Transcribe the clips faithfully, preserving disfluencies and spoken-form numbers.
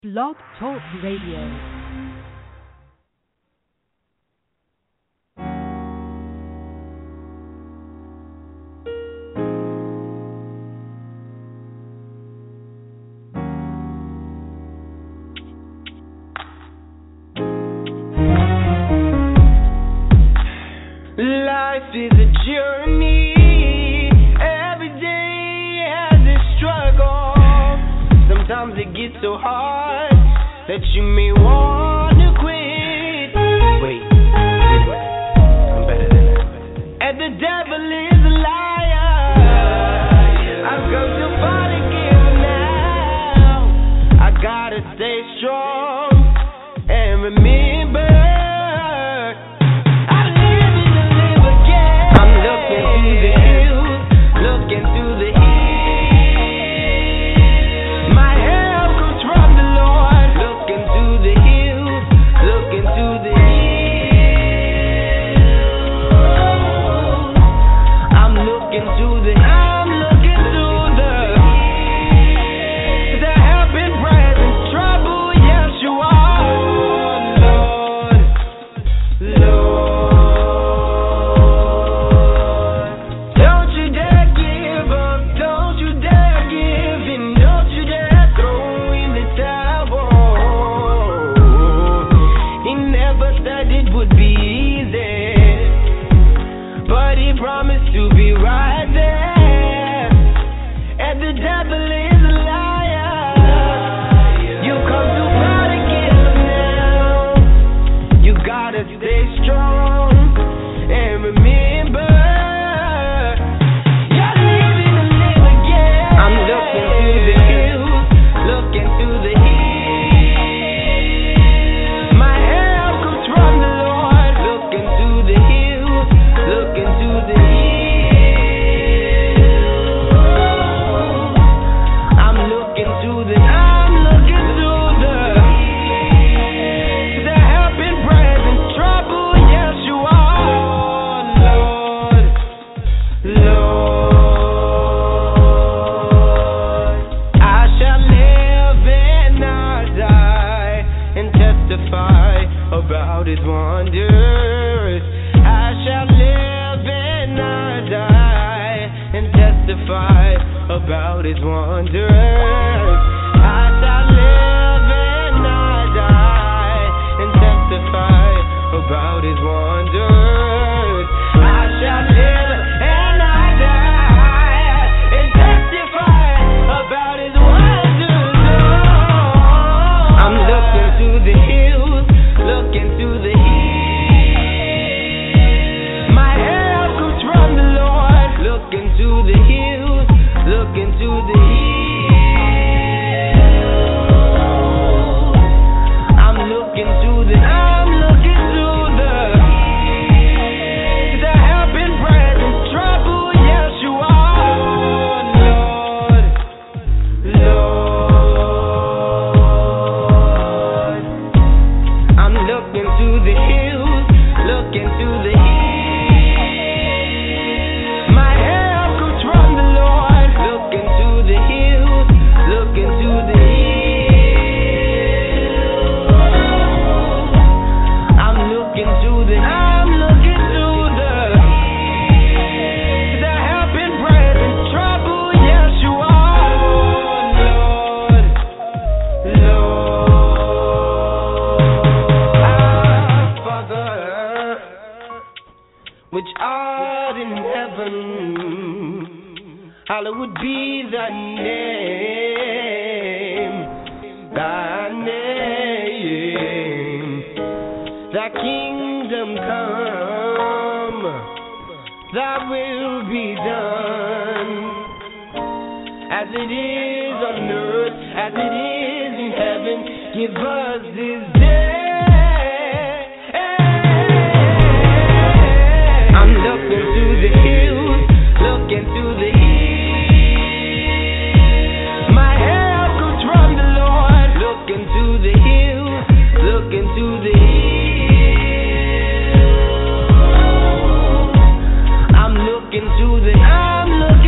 Blog Talk Radio. Life is a journey. Every day has its struggle. Sometimes it gets so hard that you may want to quit. Wait, wait a minute. I'm better than that. And the devil is a liar. I've come too far to give now. I gotta stay strong and remember.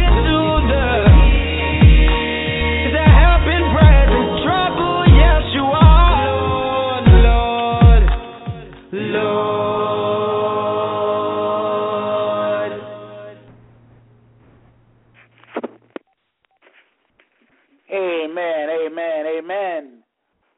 You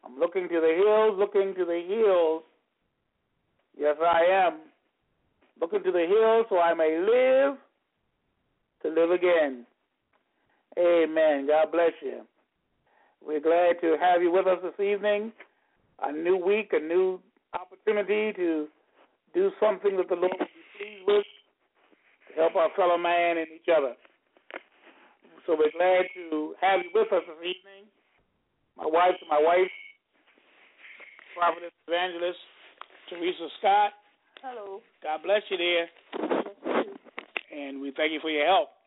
I'm looking to the hills, looking to the hills. Yes, I am. Looking to the hills so I may live to live again. Amen. God bless you. We're glad to have you with us this evening. A new week, a new opportunity to do something that the Lord will be pleased with to help our fellow man and each other. So we're glad to have you with us this evening. My wife, my wife, Prophetess Evangelist Teresa Scott. Hello. God bless you, dear. Bless you. And we thank you for your help.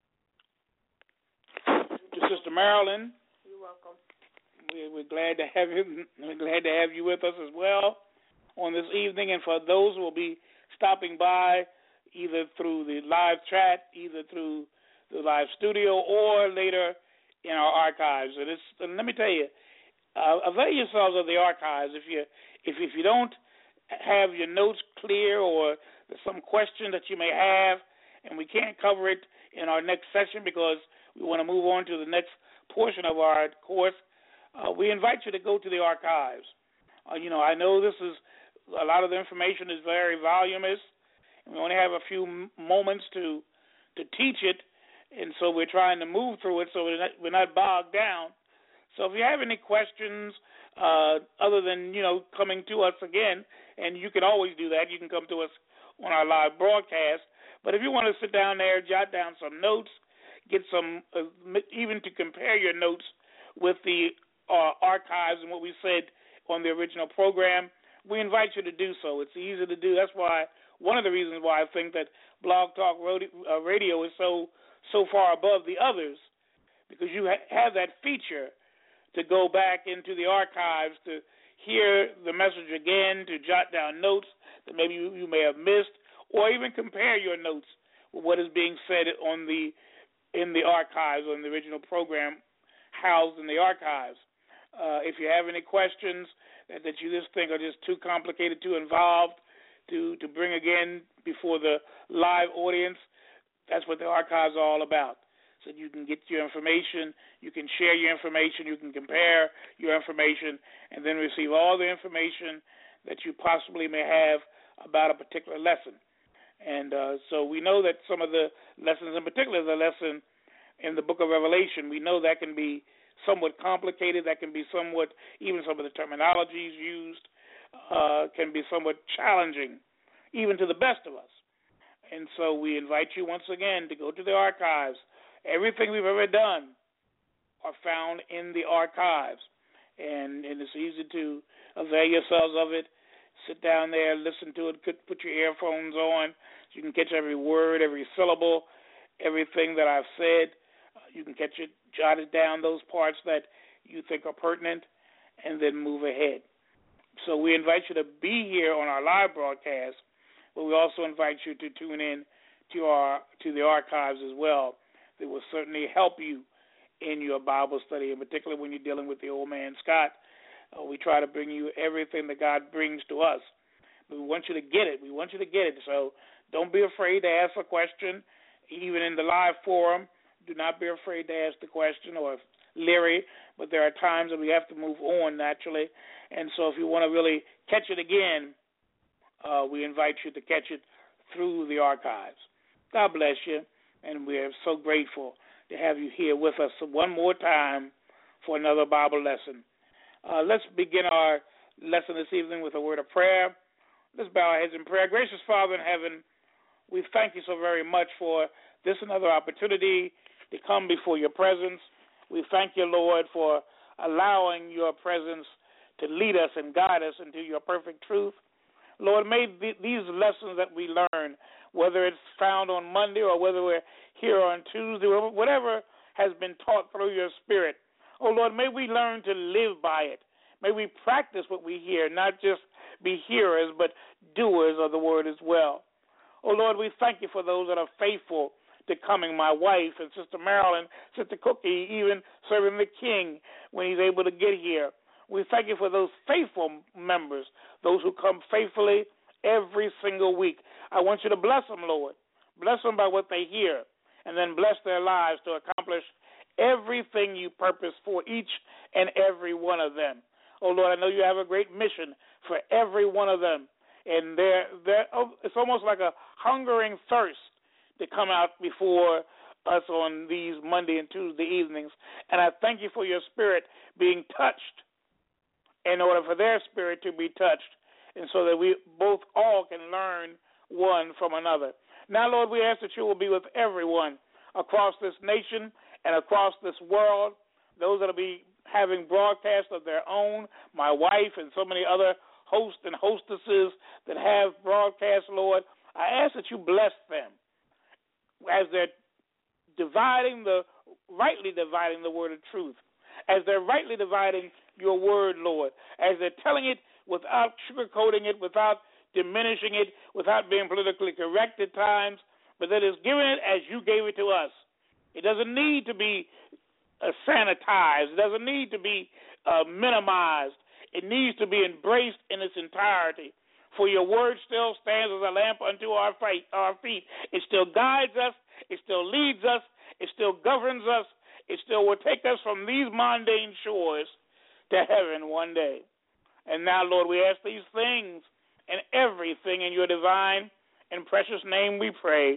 To Sister Marilyn. You're welcome. We're, we're glad to have you. We're glad to have you with us as well on this evening. And for those who will be stopping by, either through the live chat, either through the live studio, or later in our archives. And, it's, and let me tell you, uh, avail yourselves of the archives. If you if if you don't have your notes clear, or there's some question that you may have, and we can't cover it in our next session because we want to move on to the next portion of our course, uh, we invite you to go to the archives. Uh, you know, I know this is, a lot of the information is very voluminous, and we only have a few m- moments to to teach it, and so we're trying to move through it so we're not, we're not bogged down. So if you have any questions, uh, other than, you know, coming to us again, and you can always do that, you can come to us on our live broadcast, but if you want to sit down there, jot down some notes, get some, uh, even to compare your notes with the uh, archives and what we said on the original program, we invite you to do so. It's easy to do. That's why, one of the reasons why I think that Blog Talk Radio is so so far above the others, because you ha- have that feature to go back into the archives to hear the message again, to jot down notes that maybe you, you may have missed, or even compare your notes with what is being said on the in the archives, on the original program housed in the archives. Uh, if you have any questions that, that you just think are just too complicated, too involved to, to bring again before the live audience, that's what the archives are all about. So you can get your information, you can share your information, you can compare your information, and then receive all the information that you possibly may have about a particular lesson. And uh, so we know that some of the lessons, in particular the lesson in the book of Revelation, we know that can be somewhat complicated, that can be somewhat, even some of the terminologies used uh, can be somewhat challenging, even to the best of us. And so we invite you once again to go to the archives. Everything we've ever done are found in the archives, and, and it's easy to avail yourselves of it. Sit down there, listen to it, put your earphones on so you can catch every word, every syllable, everything that I've said. Uh, you can catch it, jot it down, those parts that you think are pertinent, and then move ahead. So we invite you to be here on our live broadcast, but we also invite you to tune in to our to the archives as well. They will certainly help you in your Bible study, and particularly when you're dealing with the old man Scott. Uh, we try to bring you everything that God brings to us. But we want you to get it. We want you to get it. So don't be afraid to ask a question, even in the live forum. Do not be afraid to ask the question or leery, but there are times that we have to move on naturally. And so if you want to really catch it again, uh, we invite you to catch it through the archives. God bless you, and we are so grateful to have you here with us one more time for another Bible lesson. Uh, let's begin our lesson this evening with a word of prayer. Let's bow our heads in prayer. Gracious Father in heaven, we thank you so very much for this another opportunity to come before your presence. We thank you, Lord, for allowing your presence to lead us and guide us into your perfect truth. Lord, may th- these lessons that we learn, whether it's found on Monday or whether we're here on Tuesday, or whatever has been taught through your Spirit, oh, Lord, may we learn to live by it. May we practice what we hear, not just be hearers, but doers of the word as well. Oh, Lord, we thank you for those that are faithful to coming, my wife and Sister Marilyn, Sister Cookie, even serving the King when he's able to get here. We thank you for those faithful members, those who come faithfully every single week. I want you to bless them, Lord. Bless them by what they hear, and then bless their lives to accomplish everything you purpose for each and every one of them. Oh, Lord, I know you have a great mission for every one of them. And they're, they're, it's almost like a hungering thirst to come out before us on these Monday and Tuesday evenings. And I thank you for your spirit being touched in order for their spirit to be touched, and so that we both all can learn one from another. Now, Lord, we ask that you will be with everyone across this nation and across this world, those that will be having broadcasts of their own, my wife and so many other hosts and hostesses that have broadcasts, Lord. I ask that you bless them as they're dividing the, rightly dividing the word of truth, as they're rightly dividing your word, Lord, as they're telling it without sugarcoating it, without diminishing it, without being politically correct at times, but that is giving it as you gave it to us. It doesn't need to be uh, sanitized. It doesn't need to be uh, minimized. It needs to be embraced in its entirety. For your word still stands as a lamp unto our feet. Our feet. It still guides us. It still leads us. It still governs us. It still will take us from these mundane shores to heaven one day. And now, Lord, we ask these things and everything in your divine and precious name we pray.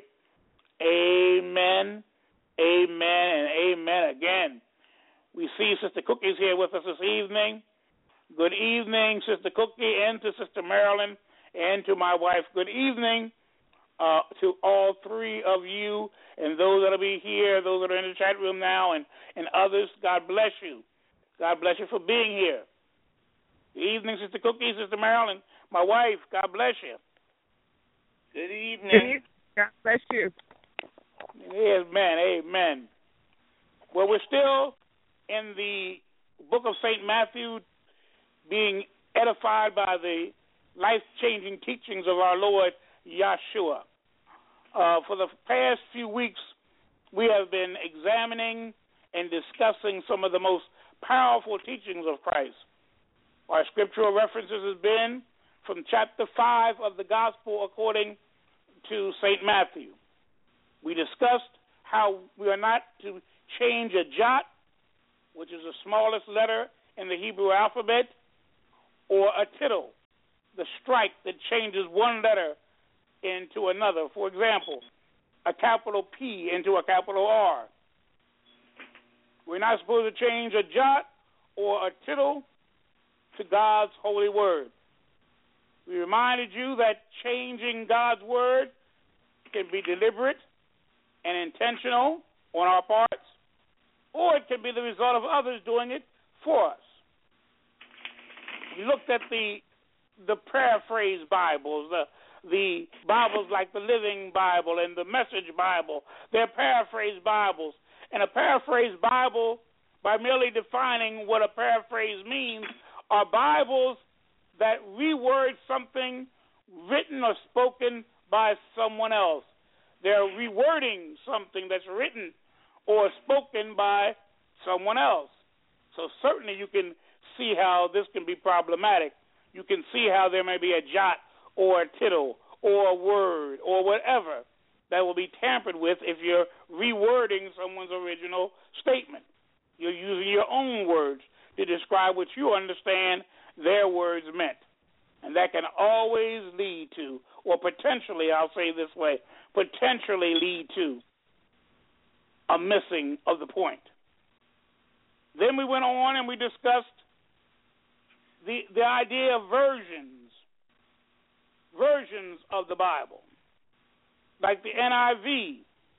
Amen, amen, and amen again. We see Sister Cookie's here with us this evening. Good evening, Sister Cookie, and to Sister Marilyn, and to my wife. Good evening uh, to all three of you, and those that will be here, those that are in the chat room now, and, and others. God bless you. God bless you for being here. Good evening, Sister Cookie, Sister Marilyn, my wife. God bless you. Good evening. God bless you. Amen, amen. Well, we're still in the book of Saint Matthew, being edified by the life-changing teachings of our Lord Yeshua. Uh, for the past few weeks, we have been examining and discussing some of the most powerful teachings of Christ. Our scriptural references have been from chapter five of the Gospel according to Saint Matthew. We discussed how we are not to change a jot, which is the smallest letter in the Hebrew alphabet, or a tittle, the strike that changes one letter into another. For example, a capital P into a capital R. We're not supposed to change a jot or a tittle to God's holy word. We reminded you that changing God's word can be deliberate and intentional on our parts, or it can be the result of others doing it for us. We looked at the the paraphrase Bibles, the the Bibles like the Living Bible and the Message Bible. They're paraphrase Bibles. And a paraphrase Bible, by merely defining what a paraphrase means, are Bibles that reword something written or spoken by someone else. They're rewording something that's written or spoken by someone else. So certainly you can see how this can be problematic. You can see how there may be a jot or a tittle or a word or whatever that will be tampered with if you're rewording someone's original statement. You're using your own words to describe what you understand their words meant. And that can always lead to, or potentially, I'll say this way, potentially lead to a missing of the point. Then we went on and we discussed the the idea of versions, versions of the Bible, like the N I V,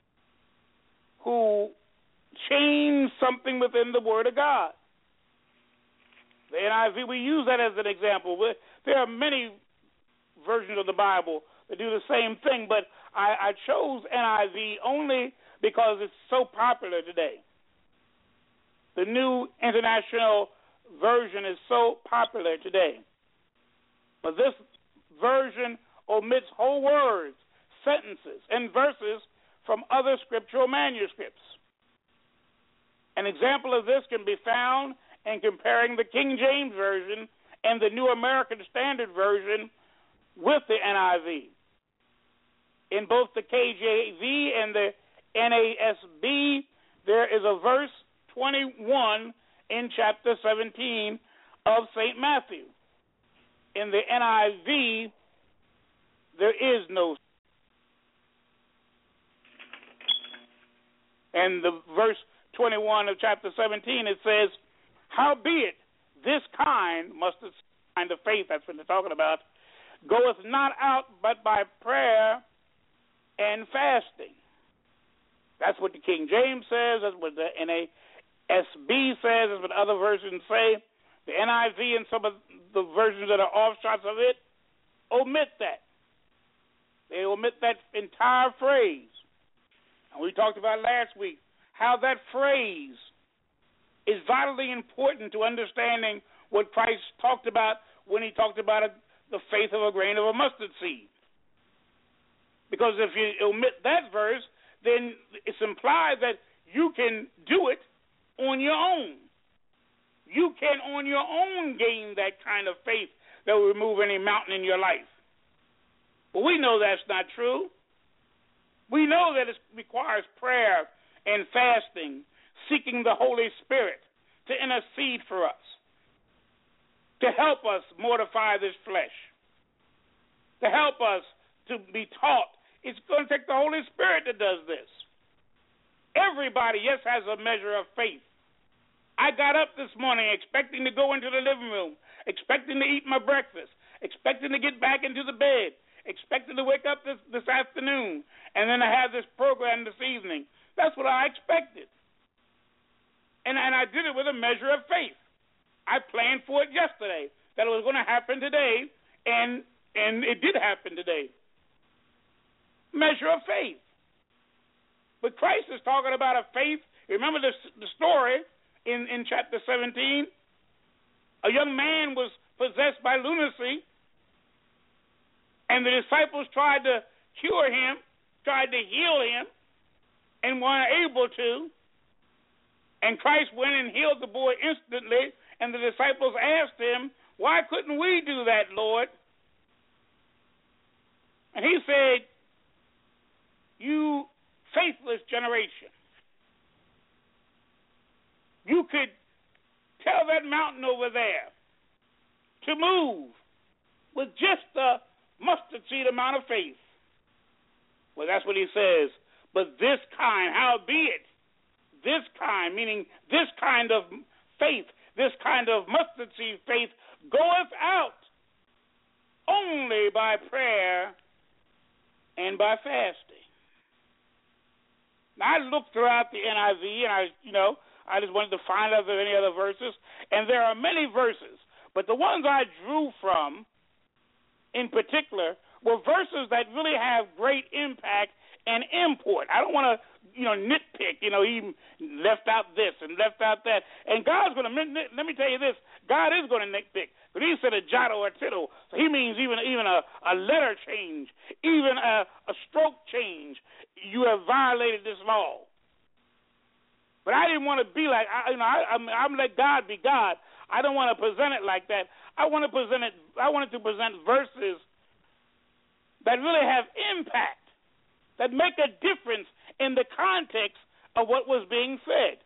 who changed something within the Word of God. The N I V, we use that as an example. There are many versions of the Bible that do the same thing, but I, I chose N I V only because it's so popular today. The New International Version is so popular today. But this version omits whole words, sentences, and verses from other scriptural manuscripts. An example of this can be found in comparing the King James Version and the New American Standard Version with the N I V. In both the K J V and the N A S B, there is a verse twenty-one in chapter seventeen of Saint Matthew. In the N I V, there is no. And the verse twenty-one of chapter seventeen, it says, howbeit this kind, mustard kind of faith, that's what they're talking about, goeth not out but by prayer and fasting. That's what the King James says. That's what the N A S B says. That's what other versions say. The N I V and some of the versions that are offshots of it omit that. They omit that entire phrase. And we talked about last week how that phrase is vitally important to understanding what Christ talked about when he talked about a, the faith of a grain of a mustard seed. Because if you omit that verse, then it's implied that you can do it on your own. You can on your own gain that kind of faith that will remove any mountain in your life. But we know that's not true. We know that it requires prayer and fasting, seeking the Holy Spirit to intercede for us, to help us mortify this flesh, to help us to be taught. It's going to take the Holy Spirit that does this. Everybody, yes, has a measure of faith. I got up this morning expecting to go into the living room, expecting to eat my breakfast, expecting to get back into the bed, expecting to wake up this, this afternoon, and then I have this program this evening. That's what I expected. And, and I did it with a measure of faith. I planned for it yesterday, that it was going to happen today, and and it did happen today. Measure of faith. But Christ is talking about a faith. Remember the, the story in, in chapter seventeen? A young man was possessed by lunacy, and the disciples tried to cure him, tried to heal him, and weren't able to. And Christ went and healed the boy instantly, and the disciples asked him, why couldn't we do that, Lord? And he said, you faithless generation. You could tell that mountain over there to move with just a mustard seed amount of faith. Well, that's what he says. But this kind, howbeit, this kind, meaning this kind of faith, this kind of mustard seed faith, goeth out only by prayer and by fasting. Now, I looked throughout the N I V, and I, you know, I just wanted to find out if there were any other verses, and there are many verses, but the ones I drew from, in particular, were verses that really have great impact and import. I don't want to, you know, nitpick, you know, he left out this and left out that. And God's going to, let me tell you this, God is going to nitpick. But he said a jot or a tittle. So he means even even a, a letter change, even a, a stroke change. You have violated this law. But I didn't want to be like, I, you know, I, I'm, I'm let God be God. I don't want to present it like that. I want to present it, I wanted to present verses that really have impact, that make a difference in the context of what was being said.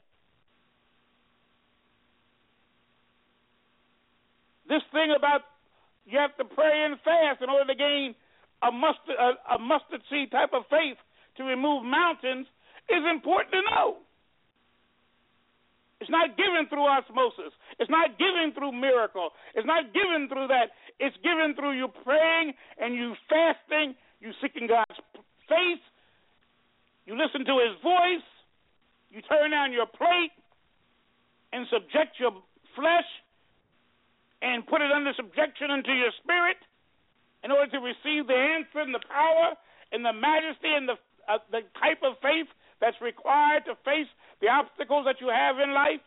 This thing about you have to pray and fast in order to gain a mustard, a, a mustard seed type of faith to remove mountains is important to know. It's not given through osmosis. It's not given through miracle. It's not given through that. It's given through you praying and you fasting, you seeking God's face, you listen to his voice, you turn down your plate and subject your flesh and put it under subjection unto your spirit in order to receive the answer and the power and the majesty and the, uh, the type of faith that's required to face the obstacles that you have in life.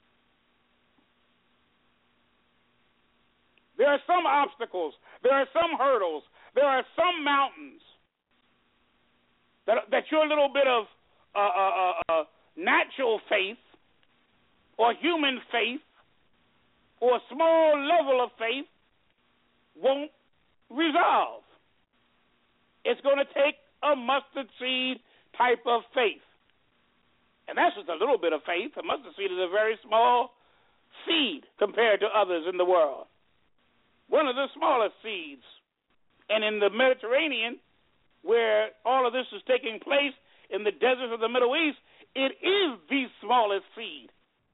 There are some obstacles. There are some hurdles. There are some mountains that, that your little bit of uh, uh, uh, uh, natural faith or human faith or a small level of faith won't resolve. It's going to take a mustard seed type of faith. And that's just a little bit of faith. A mustard seed is a very small seed compared to others in the world. One of the smallest seeds. And in the Mediterranean, where all of this is taking place, in the deserts of the Middle East, it is the smallest seed.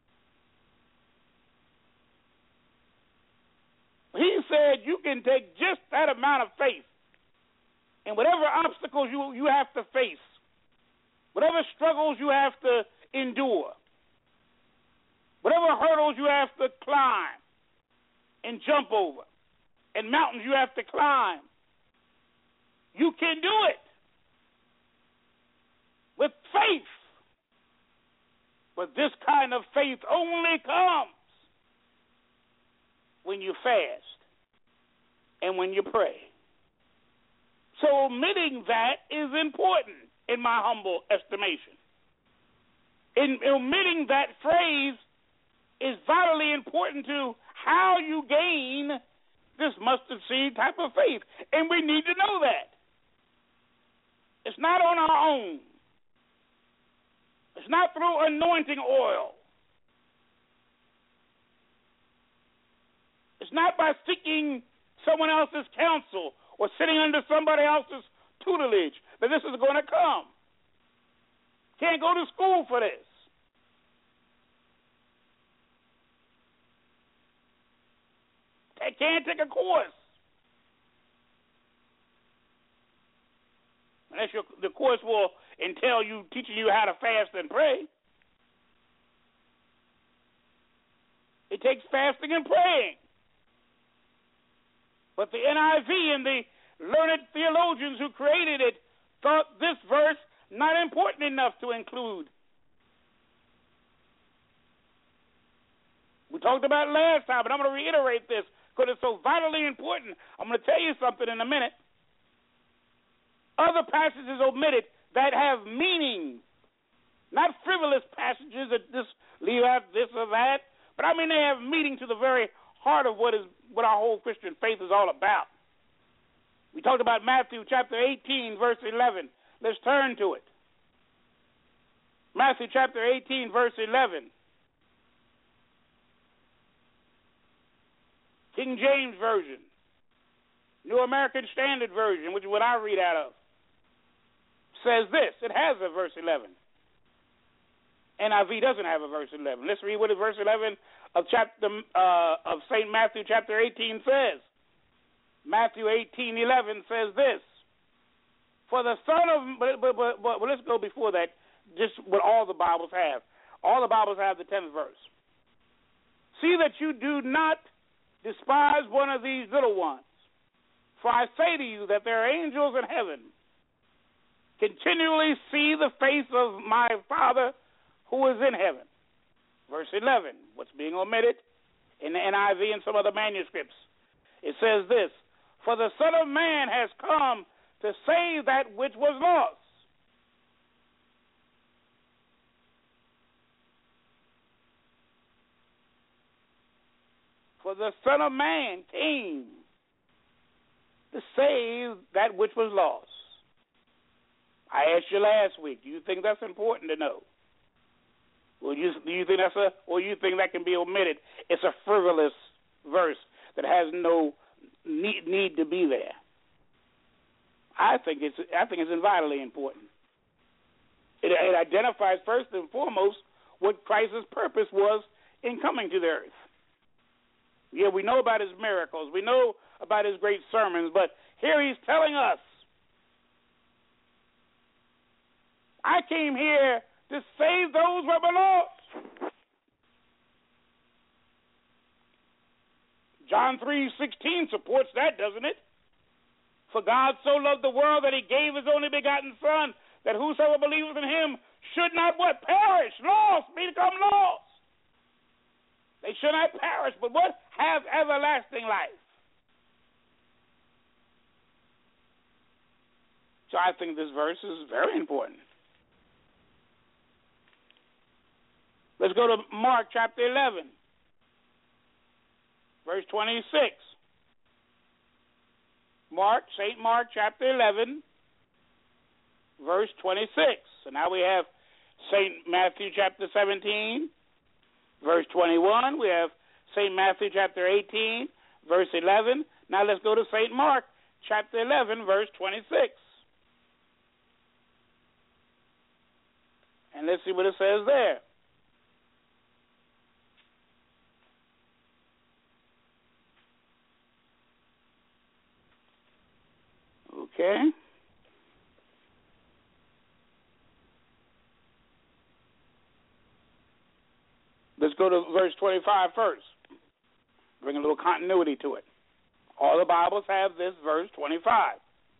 He said you can take just that amount of faith, and whatever obstacles you, you have to face, whatever struggles you have to endure, whatever hurdles you have to climb and jump over, and mountains you have to climb, you can do it with faith. But this kind of faith only comes when you fast and when you pray. So omitting that is important in my humble estimation. In omitting that phrase is vitally important to how you gain this mustard seed type of faith. And we need to know that. It's not on our own. It's not through anointing oil. It's not by seeking someone else's counsel or sitting under somebody else's tutelage that this is going to come. Can't go to school for this. Can't take a course. Unless your, the course will entail you teaching you how to fast and pray. It takes fasting and praying. But the N I V and the learned theologians who created it thought this verse not important enough to include. We talked about it last time, but I'm going to reiterate this because it's so vitally important. I'm going to tell you something in a minute. Other passages omitted that have meaning, not frivolous passages that just leave out this or that, but I mean they have meaning to the very heart of what is what our whole Christian faith is all about. We talked about Matthew chapter eighteen, verse eleven. Let's turn to it. Matthew chapter eighteen, verse eleven. King James Version, New American Standard Version, which is what I read out of, says this. It has a verse eleven. N I V doesn't have a verse eleven. Let's read what verse eleven of chapter uh, of Saint Matthew chapter eighteen says. Matthew eighteen eleven says this. For the Son of, but, but, but, but well, let's go before that, just what all the Bibles have. All the Bibles have the tenth verse. See that you do not despise one of these little ones. For I say to you that there are angels in heaven continually see the face of my Father who is in heaven. Verse eleven, what's being omitted in the N I V and some other manuscripts. It says this, for the Son of Man has come to save that which was lost. For the Son of Man came to save that which was lost. I asked you last week, do you think that's important to know? Well, you, do you think that's a, or you think that can be omitted? It's a frivolous verse that has no need, need to be there. I think it's, I think it's vitally important. It, it identifies first and foremost what Christ's purpose was in coming to the earth. Yeah, we know about his miracles. We know about his great sermons, but here he's telling us, I came here to save those who were lost. John three sixteen supports that, doesn't it? For God so loved the world that he gave his only begotten Son, that whosoever believeth in him should not what? Perish, lost, become lost. They should not perish, but what? Have everlasting life. So I think this verse is very important. Let's go to Mark chapter eleven, verse twenty-six. Mark, Saint Mark chapter eleven, verse twenty-six. So now we have Saint Matthew chapter seventeen, verse twenty-one. We have Saint Matthew chapter eighteen, verse eleven. Now let's go to Saint Mark chapter eleven, verse twenty-six. And let's see what it says there. Okay. Let's go to verse twenty-five first. Bring a little continuity to it. All the Bibles have this verse twenty-five.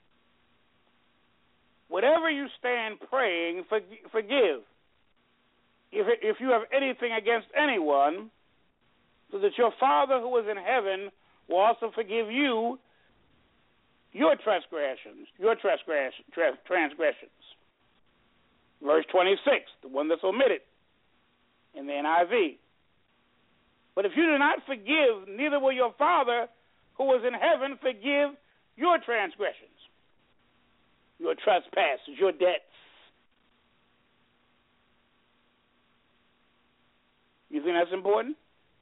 Whatever you stand praying, forgive. If, if you have anything against anyone, so that your Father who is in heaven will also forgive you your transgressions, your transgress, transgressions. Verse twenty-six, the one that's omitted in the N I V. But if you do not forgive, neither will your Father who is in heaven forgive your transgressions, your trespasses, your debts. You think that's important?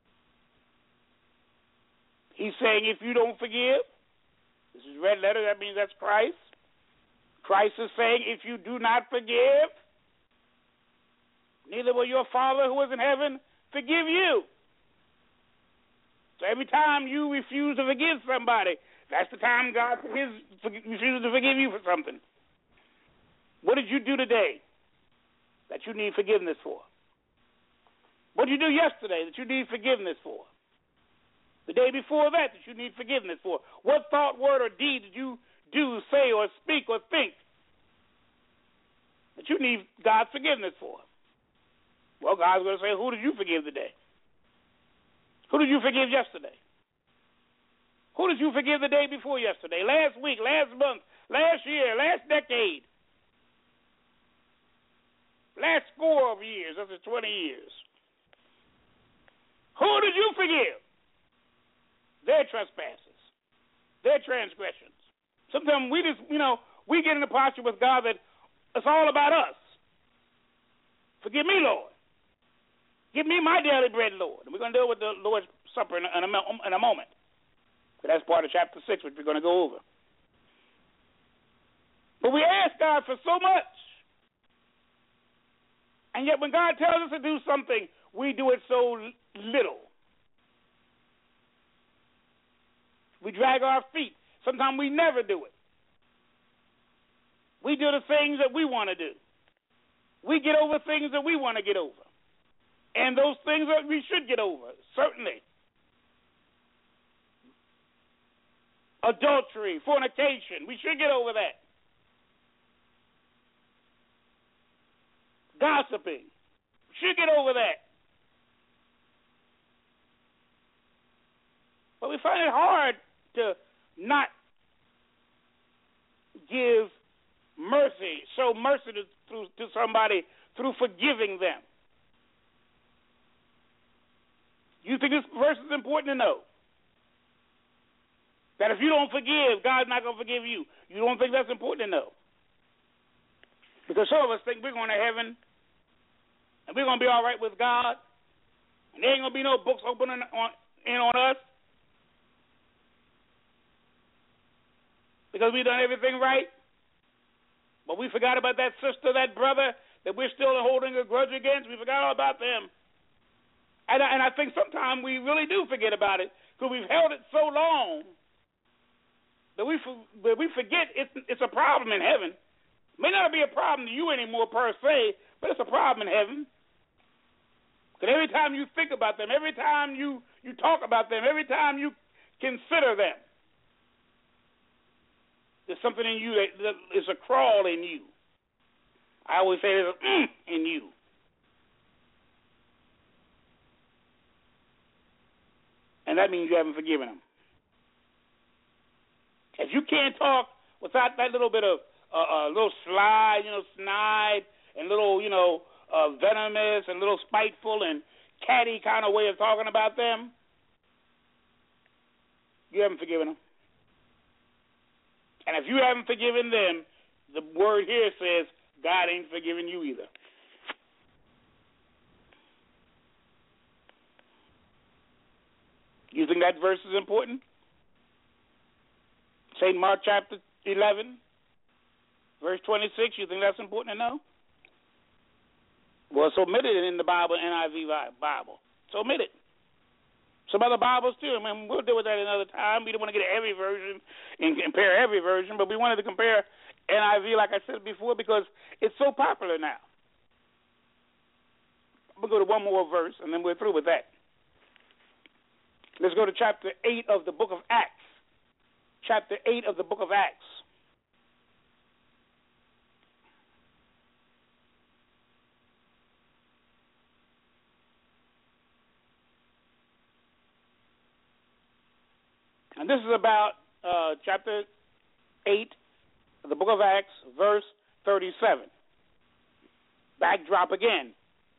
He's saying if you don't forgive, this is red letter, that means that's Christ. Christ is saying if you do not forgive, neither will your Father who is in heaven forgive you. So every time you refuse to forgive somebody, that's the time God forgives, refuses to forgive you for something. What did you do today that you need forgiveness for? What did you do yesterday that you need forgiveness for? The day before that that you need forgiveness for? What thought, word, or deed did you do, say, or speak, or think that you need God's forgiveness for? Well, God's going to say, who did you forgive today? Who did you forgive yesterday? Who did you forgive the day before yesterday, last week, last month, last year, last decade, last score of years, up to twenty years? Who did you forgive? Their trespasses, their transgressions. Sometimes we just, you know, we get in a posture with God that it's all about us. Forgive me, Lord. Give me my daily bread, Lord. And we're going to deal with the Lord's Supper in a, in a, in a moment. But that's part of chapter six, which we're going to go over. But we ask God for so much. And yet when God tells us to do something, we do it so little. We drag our feet. Sometimes we never do it. We do the things that we want to do. We get over things that we want to get over. And those things that we should get over, certainly. Adultery, fornication, we should get over that. Gossiping, we should get over that. But we find it hard to not give mercy, show mercy to, to, to somebody through forgiving them. You think this verse is important to know? That if you don't forgive, God's not going to forgive you. You don't think that's important to know? Because some of us think we're going to heaven and we're going to be all right with God and there ain't going to be no books opening on, in on us because we've done everything right. But we forgot about that sister, that brother that we're still holding a grudge against. We forgot all about them. And I, and I think sometimes we really do forget about it because we've held it so long that we that we forget it's, it's a problem in heaven. It may not be a problem to you anymore per se, but it's a problem in heaven. Because every time you think about them, every time you, you talk about them, every time you consider them, there's something in you that, that is a crawl in you. I always say there's a mm in you. And that means you haven't forgiven them. If you can't talk without that little bit of a uh, uh, little slide, you know, snide, and little, you know, uh, venomous and little spiteful and catty kind of way of talking about them, you haven't forgiven them. And if you haven't forgiven them, the word here says God ain't forgiving you either. You think that verse is important? Saint Mark chapter eleven, verse twenty-six, you think that's important to know? Well, it's omitted in the Bible, N I V Bible. It's omitted. Some other Bibles too. I mean, we'll deal with that another time. We don't want to get every version and compare every version, but we wanted to compare N I V, like I said before, because it's so popular now. We'll go to one more verse, and then we're through with that. Let's go to chapter eight of the book of Acts. Chapter eight of the book of Acts. And this is about uh, chapter eight of the book of Acts, verse thirty-seven. Backdrop again.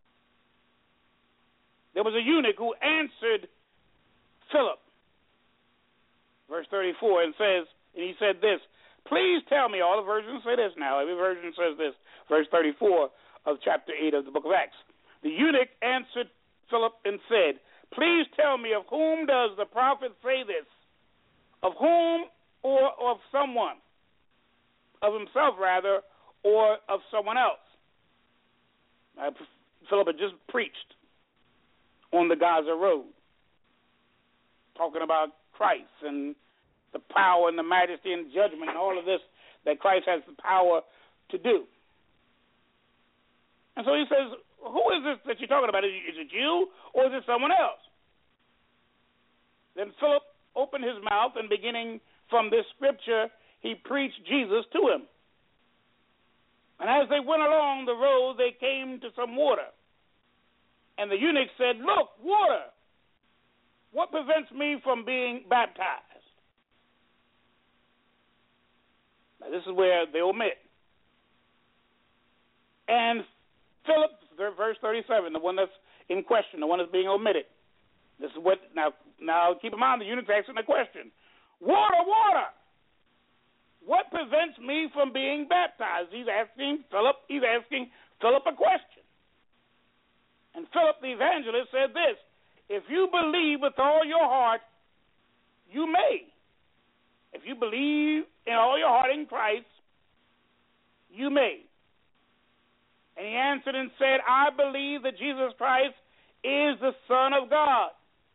There was a eunuch who answered Philip, verse thirty-four, and says, and he said this, please tell me, all the versions say this now, every version says this, verse thirty-four of chapter eight of the book of Acts. The eunuch answered Philip and said, please tell me, of whom does the prophet say this? Of whom or of someone? Of himself, rather, or of someone else? Now, Philip had just preached on the Gaza Road, talking about Christ and the power and the majesty and judgment and all of this that Christ has the power to do. And so he says, who is this that you're talking about? Is it you or is it someone else? Then Philip opened his mouth, and beginning from this scripture, he preached Jesus to him. And as they went along the road, they came to some water. And the eunuch said, look, water. What prevents me from being baptized? Now, this is where they omit. And Philip, verse thirty-seven, the one that's in question, the one that's being omitted. This is what, now, now keep in mind, the eunuch's asking the question. Water, water. What prevents me from being baptized? He's asking Philip, he's asking Philip a question. And Philip the evangelist said this, if you believe with all your heart, you may. If you believe in all your heart in Christ, you may. And he answered and said, I believe that Jesus Christ is the Son of God.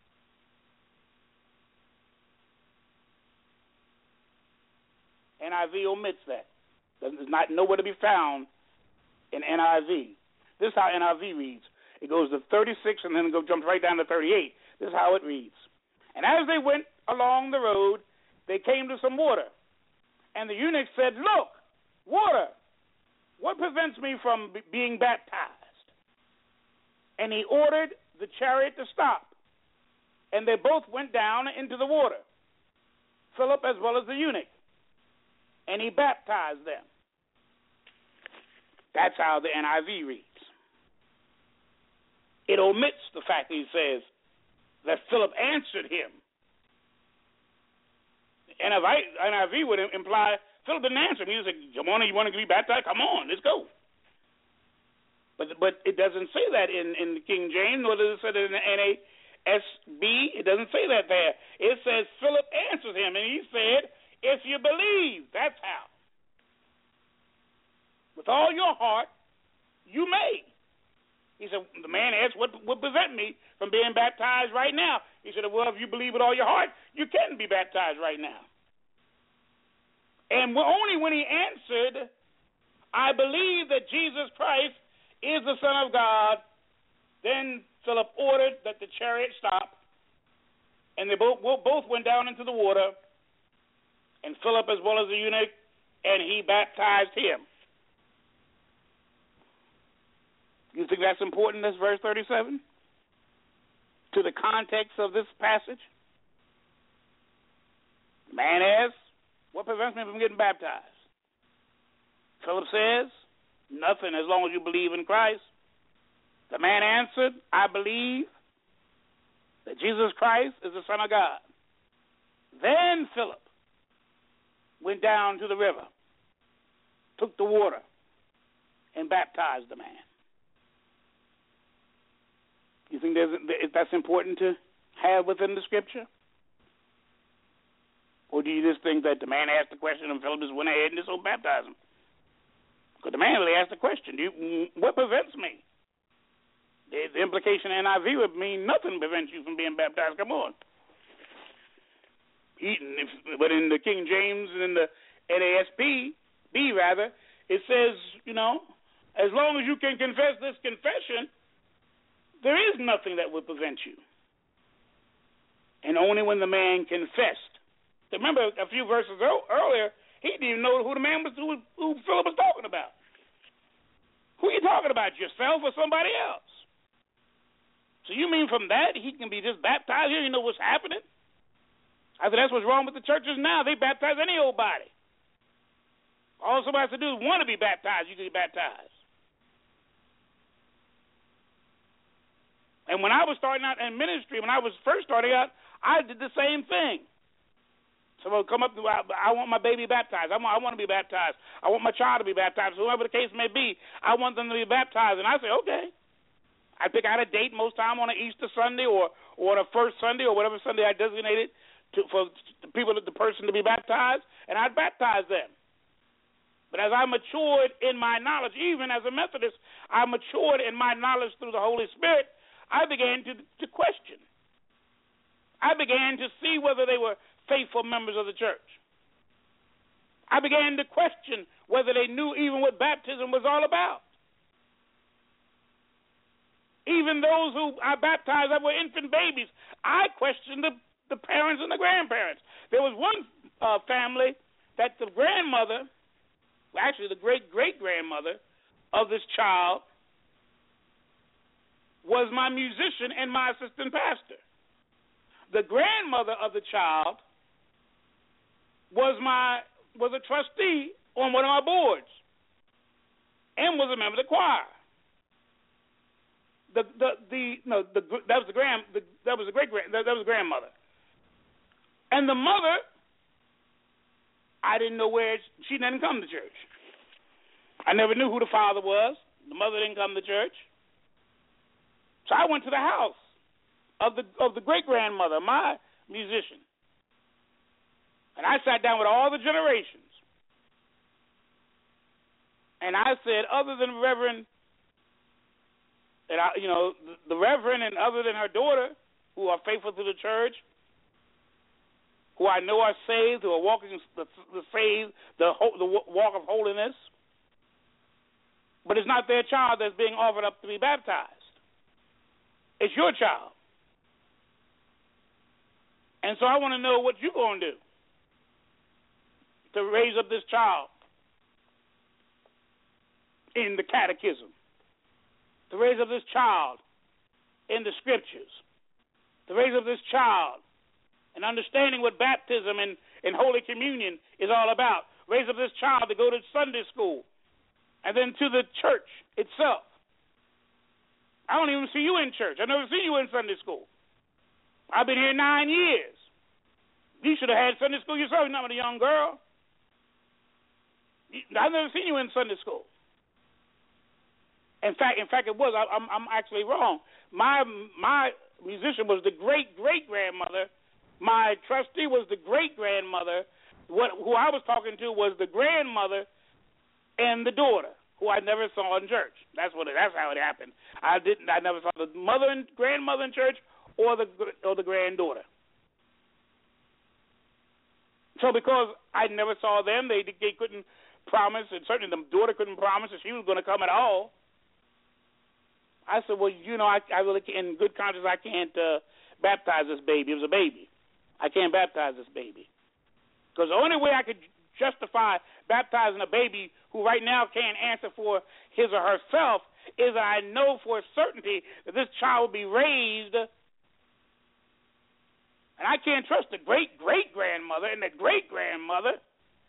N I V omits that. There's not nowhere to be found in N I V. This is how N I V reads. It goes to thirty-six and then it jumps right down to thirty-eight. This is how it reads. And as they went along the road, they came to some water. And the eunuch said, look, water, what prevents me from b- being baptized? And he ordered the chariot to stop. And they both went down into the water, Philip as well as the eunuch. And he baptized them. That's how the N I V reads. It omits the fact that he says that Philip answered him. N I V would imply Philip didn't answer him. He was like, come on, you want to be baptized? Come on, let's go. But but it doesn't say that in, in the King James, nor does it say that in the N A S B. It doesn't say that there. It says Philip answered him, and he said, if you believe, that's how. With all your heart, you may. He said, the man asked, what would prevent me from being baptized right now? He said, well, if you believe with all your heart, you can be baptized right now. And only when he answered, I believe that Jesus Christ is the Son of God, then Philip ordered that the chariot stop, and they both, both went down into the water, and Philip as well as the eunuch, and he baptized him. You think that's important, this verse thirty-seven? To the context of this passage? The man asks, what prevents me from getting baptized? Philip says, nothing as long as you believe in Christ. The man answered, I believe that Jesus Christ is the Son of God. Then Philip went down to the river, took the water, and baptized the man. You think there's, that's important to have within the Scripture? Or do you just think that the man asked the question and Philip just went ahead and just so baptized him? Because the man really asked the question, do you, what prevents me? The, the implication in N I V would mean nothing prevents you from being baptized. Come on. Eating, if, but in the King James and in the N A S B, B rather, it says, you know, as long as you can confess this confession, there is nothing that would prevent you. And only when the man confessed. Remember, a few verses earlier, he didn't even know who the man was, who, who Philip was talking about. Who are you talking about, yourself or somebody else? So you mean from that he can be just baptized? You don't know what's happening? I said, that's what's wrong with the churches now. They baptize any old body. All somebody has to do is want to be baptized, you can be baptized. And when I was starting out in ministry, when I was first starting out, I did the same thing. Someone would come up to me, I, I want my baby baptized. I want, I want to be baptized. I want my child to be baptized. Whoever the case may be, I want them to be baptized. And I say, okay. I pick out a date most time on an Easter Sunday or, or on a first Sunday or whatever Sunday I designated to, for the people, the person to be baptized, and I'd baptize them. But as I matured in my knowledge, even as a Methodist, I matured in my knowledge through the Holy Spirit, I began to, to question. I began to see whether they were faithful members of the church. I began to question whether they knew even what baptism was all about. Even those who I baptized that were infant babies, I questioned the, the parents and the grandparents. There was one uh, family that the grandmother, actually the great-great-grandmother of this child, was my musician and my assistant pastor. The grandmother of the child was my was a trustee on one of my boards and was a member of the choir. The the the no the that was the grand the, that was the great grand that, that was the grandmother, and the mother, I didn't know where she didn't come to church. I never knew who the father was. The mother didn't come to church, so I went to the house of the of the great grandmother, my musician, and I sat down with all the generations, and I said, other than Reverend. And I, you know, the, the Reverend and other than her daughter, who are faithful to the church, who I know are saved, who are walking the, the saved, the, the walk of holiness, but it's not their child that's being offered up to be baptized. It's your child. And so I want to know what you're going to do to raise up this child in the catechism, to raise up this child in the scriptures, to raise up this child in understanding what baptism and, and Holy Communion is all about, raise up this child to go to Sunday school and then to the church itself. I don't even see you in church. I've never seen you in Sunday school. I've been here nine years. You should have had Sunday school yourself. You're not a young girl. I've never seen you in Sunday school. In fact, in fact, it was. I, I'm, I'm actually wrong. My my musician was the great great grandmother. My trustee was the great grandmother. What who I was talking to was the grandmother and the daughter, who I never saw in church. That's what. It, that's how it happened. I didn't. I never saw the mother and grandmother in church, or the or the granddaughter. So because I never saw them, they they couldn't promise, and certainly the daughter couldn't promise that she was going to come at all. I said, well, you know, I, I really can't, in good conscience, I can't uh, baptize this baby. It was a baby. I can't baptize this baby. Because the only way I could justify baptizing a baby who right now can't answer for his or herself is that I know for certainty that this child will be raised, and I can't trust the great-great-grandmother and the great-grandmother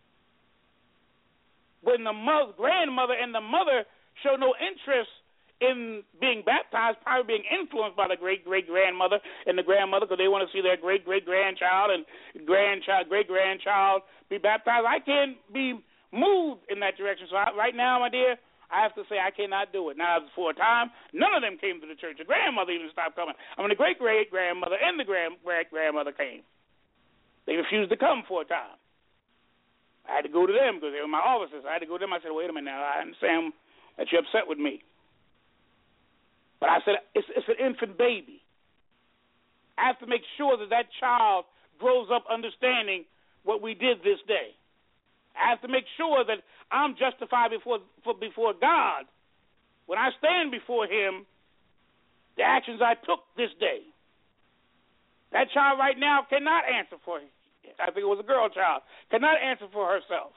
when the mother, grandmother and the mother show no interest in being baptized, probably being influenced by the great-great-grandmother and the grandmother because they want to see their great-great-grandchild and grandchild, great-grandchild be baptized. I can't be moved in that direction. So I, right now, my dear, I have to say I cannot do it. Now, for a time, none of them came to the church. The grandmother even stopped coming. I mean, the great-great-grandmother and the grand-grandmother came. They refused to come for a time. I had to go to them because they were my officers. I had to go to them. I said, wait a minute now. I understand that you're upset with me. But I said, it's, it's an infant baby. I have to make sure that that child grows up understanding what we did this day. I have to make sure that I'm justified before for, before God when I stand before him, the actions I took this day. That child right now cannot answer for it. I think it was a girl child, cannot answer for herself.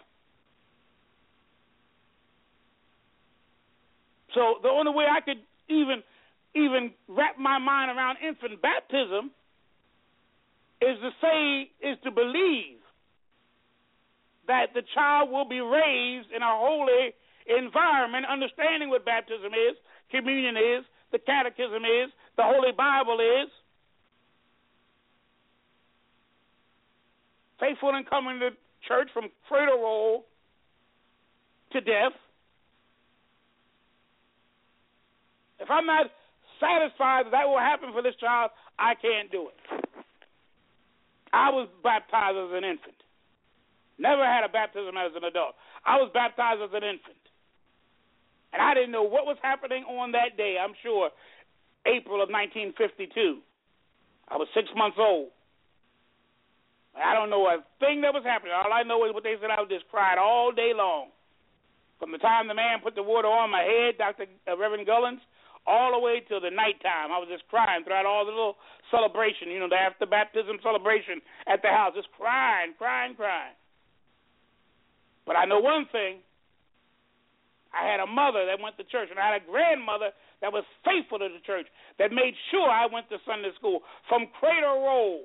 So the only way I could even even wrap my mind around infant baptism is to say, is to believe that the child will be raised in a holy environment, understanding what baptism is, communion is, the catechism is, the Holy Bible is, faithful in coming to church from cradle roll to death. If I'm not satisfied that that will happen for this child, I can't do it. I was baptized as an infant. Never had a baptism as an adult. I was baptized as an infant. And I didn't know what was happening on that day, I'm sure, April of nineteen fifty-two. I was six months old. I don't know a thing that was happening. All I know is what they said. I just cried all day long. From the time the man put the water on my head, Doctor Uh, Reverend Gullins, all the way till the nighttime. I was just crying throughout all the little celebration, you know, the after baptism celebration at the house, just crying, crying, crying. But I know one thing. I had a mother that went to church, and I had a grandmother that was faithful to the church, that made sure I went to Sunday school from cradle roll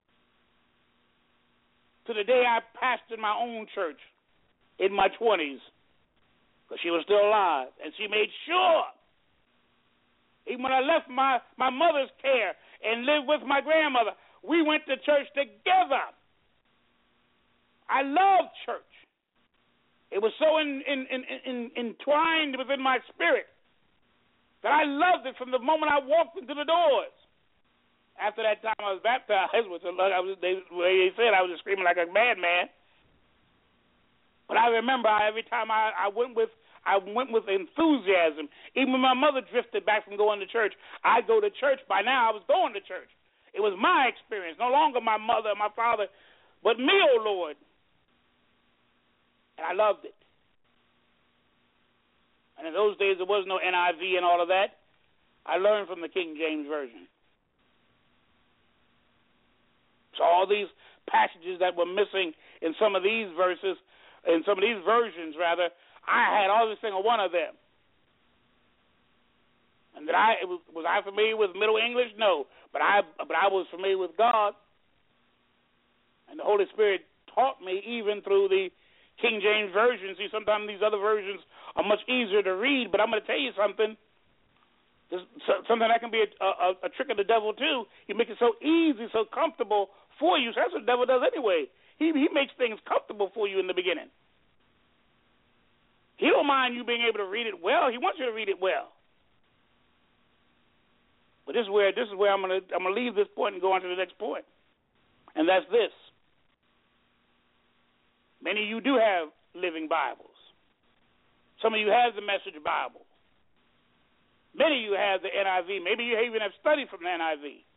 to the day I pastored my own church in my twenties, because she was still alive, and she made sure, even when I left my, my mother's care and lived with my grandmother, we went to church together. I loved church. It was so in, in, in, in, entwined within my spirit that I loved it from the moment I walked into the doors. After that time I was baptized, which I was, they, they said I was just screaming like a madman. But I remember I, every time I, I went with I went with enthusiasm. Even when my mother drifted back from going to church, I'd go to church. By now I was going to church. It was my experience, no longer my mother, my father, but me, oh Lord. And I loved it. And in those days there was no N I V and all of that. I learned from the King James Version. So all these passages that were missing in some of these verses, in some of these versions, rather, I had every single one of them. And that I was, was I familiar with Middle English? No, but I but I was familiar with God, and the Holy Spirit taught me even through the King James Version. See, sometimes these other versions are much easier to read, but I'm going to tell you something. There's something that can be a, a, a trick of the devil too. He makes it so easy, so comfortable for you. So that's what the devil does anyway. He he makes things comfortable for you in the beginning. He don't mind you being able to read it well. He wants you to read it well. But this is where this is where I'm gonna I'm gonna leave this point and go on to the next point, and that's this. Many of you do have living Bibles. Some of you have the Message Bible. Many of you have the N I V. Maybe you even have studied from the N I V.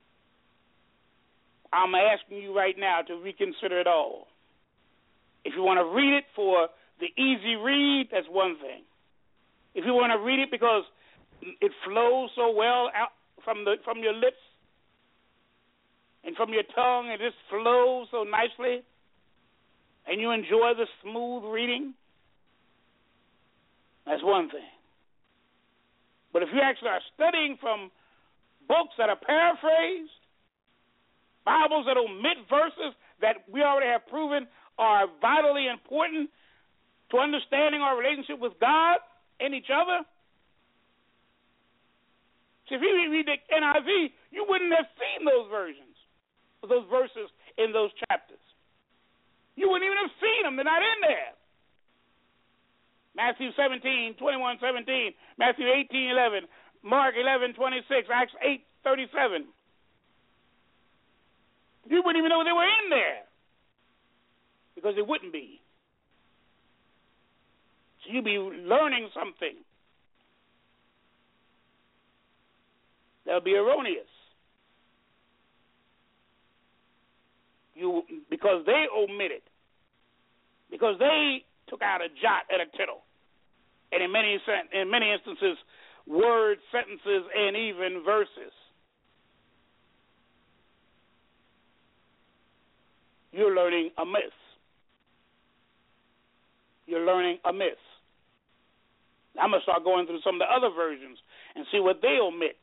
I'm asking you right now to reconsider it all. If you want to read it for the easy read, that's one thing. If you want to read it because it flows so well out from the from your lips and from your tongue, it just flows so nicely, and you enjoy the smooth reading, that's one thing. But if you actually are studying from books that are paraphrased, Bibles that omit verses that we already have proven are vitally important to understanding our relationship with God and each other. See, if you read the N I V, you wouldn't have seen those versions, those verses in those chapters. You wouldn't even have seen them. They're not in there. Matthew seventeen, twenty-one, seventeen, Matthew eighteen, eleven, Mark eleven, twenty-six, Acts eight, thirty-seven. You wouldn't even know they were in there because it wouldn't be. So you'd be learning something that would be erroneous. You because they omitted, because they took out a jot and a tittle, and in many in many instances, words, sentences, and even verses. You're learning amiss. You're learning amiss. I'm going to start going through some of the other versions and see what they omit.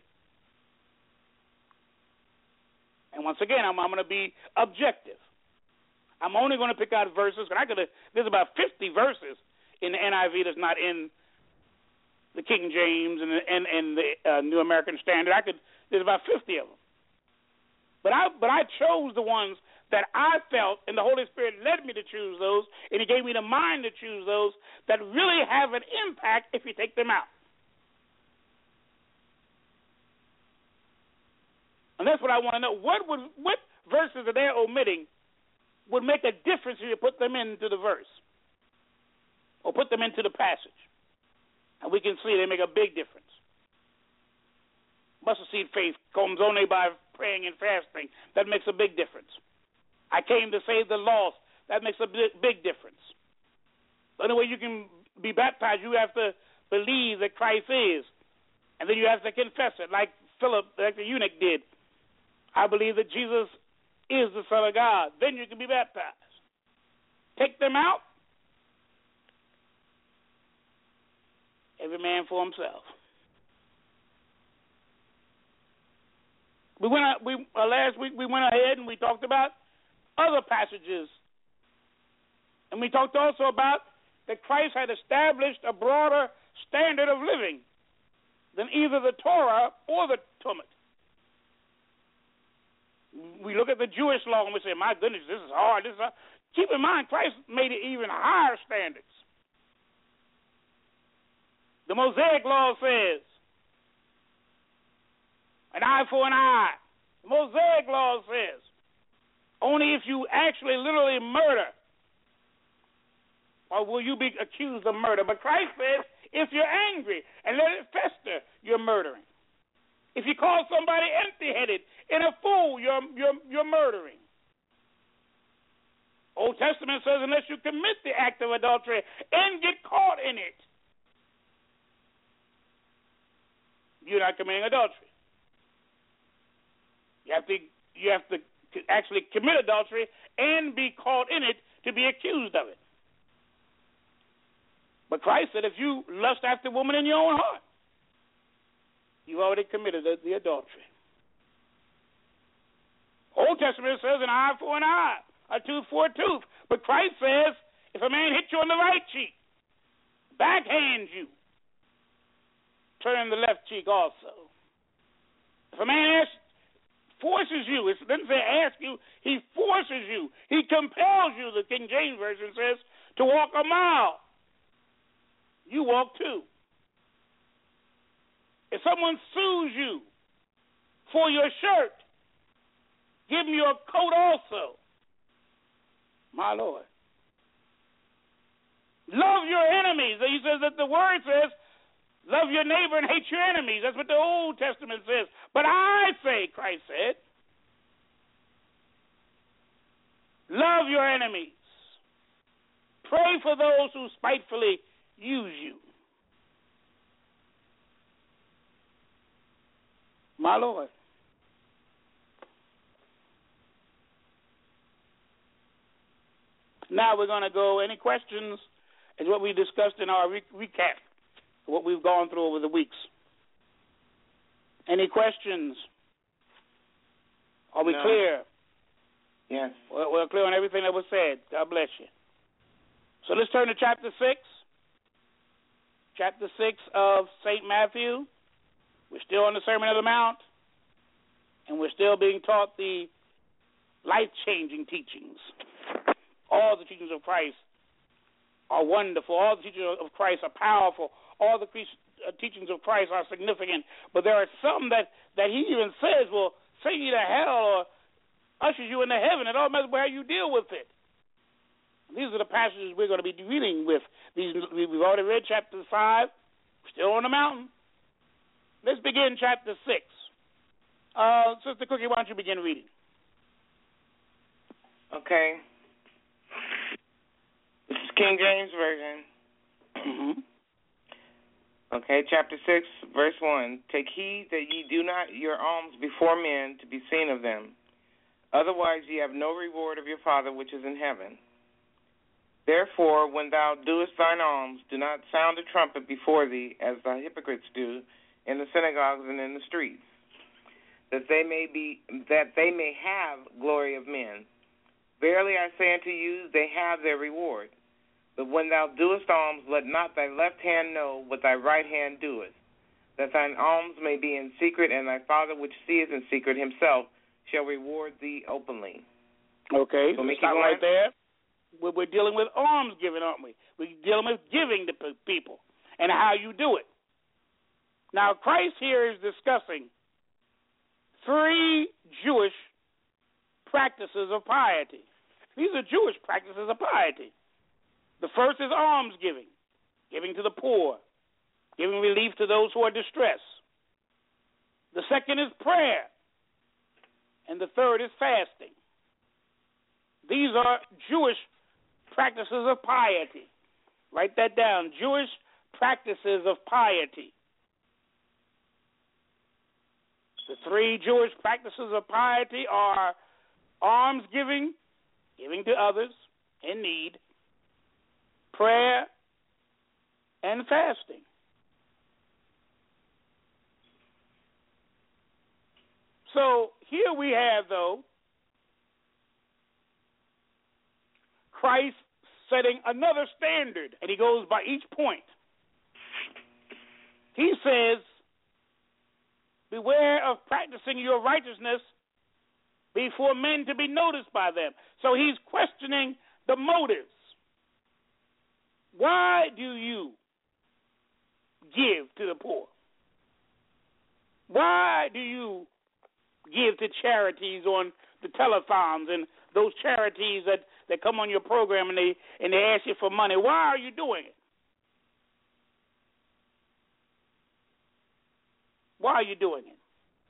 And once again, I'm, I'm going to be objective. I'm only going to pick out verses, and I could. There's about fifty verses in the N I V that's not in the King James and the, and, and the uh, New American Standard. I could. There's about fifty of them. But I but I chose the ones that I felt, and the Holy Spirit led me to choose those, and He gave me the mind to choose those that really have an impact if you take them out. And that's what I want to know. What would what verses that they're omitting would make a difference if you put them into the verse or put them into the passage? And we can see they make a big difference. Mustard seed faith comes only by praying and fasting. That makes a big difference. I came to save the lost. That makes a big, big difference. The only way you can be baptized, you have to believe that Christ is. And then you have to confess it, like Philip, like the eunuch did. I believe that Jesus is the Son of God. Then you can be baptized. Take them out. Every man for himself. We went. We uh, last week we went ahead and we talked about other passages, and we talked also about that Christ had established a broader standard of living than either the Torah or the Talmud. We look at the Jewish law and we say, "My goodness, this is hard." This is hard. Keep in mind, Christ made it even higher standards. The Mosaic law says, an eye for an eye. The Mosaic law says, only if you actually literally murder or will you be accused of murder. But Christ says, if you're angry and let it fester, you're murdering. If you call somebody empty-headed and a fool, you're, you're, you're murdering. Old Testament says unless you commit the act of adultery and get caught in it, you're not committing adultery. You have to you have to actually commit adultery and be caught in it to be accused of it. But Christ said if you lust after a woman in your own heart, you've already committed the, the adultery. Old Testament says an eye for an eye, a tooth for a tooth. But Christ says if a man hits you on the right cheek, backhands you, turn the left cheek also. If a man asks, forces you, it doesn't say ask you, he forces you. He compels you, the King James Version says, to walk a mile. You walk two. If someone sues you for your shirt, give him your coat also. My Lord. Love your enemies. He says that the word says, love your neighbor and hate your enemies. That's what the Old Testament says. But I say, Christ said, love your enemies. Pray for those who spitefully use you. My Lord. Now we're going to go, any questions, is what we discussed in our re- recap. What we've gone through over the weeks. Any questions? Are we no. clear? Yes. We're, we're clear on everything that was said. God bless you. So let's turn to chapter six. Chapter six of Saint Matthew. We're still on the Sermon on the Mount, and we're still being taught the life-changing teachings. All the teachings of Christ are wonderful. All the teachings of Christ are powerful. All the teachings of Christ are significant, but there are some that, that he even says will send you to hell or ushers you into heaven. It all matters how you deal with it. These are the passages we're going to be dealing with. These we've already read chapter five. Still on the mountain. Let's begin chapter six. Uh, Sister Cookie, why don't you begin reading? Okay. This is King James Version. Mm-hmm. Okay, chapter six, verse one. Take heed that ye do not your alms before men to be seen of them. Otherwise ye have no reward of your Father which is in heaven. Therefore, when thou doest thine alms, do not sound a trumpet before thee, as the hypocrites do in the synagogues and in the streets, that they may be that they may have glory of men. Verily I say unto you, they have their reward. But when thou doest alms, let not thy left hand know what thy right hand doeth, that thine alms may be in secret, and thy Father which seeth in secret himself shall reward thee openly. Okay, so let's stop right there. We're, we're dealing with alms giving, aren't we? We're dealing with giving to people and how you do it. Now, Christ here is discussing three Jewish practices of piety. These are Jewish practices of piety. The first is alms giving, giving to the poor, giving relief to those who are distressed. The second is prayer, and the third is fasting. These are Jewish practices of piety. Write that down, Jewish practices of piety. The three Jewish practices of piety are alms giving, giving to others in need, prayer, and fasting. So here we have, though, Christ setting another standard, and he goes by each point. He says, beware of practicing your righteousness before men to be noticed by them. So he's questioning the motives. Why do you give to the poor? Why do you give to charities on the telethons and those charities that, that come on your program and they and they ask you for money? Why are you doing it? Why are you doing it?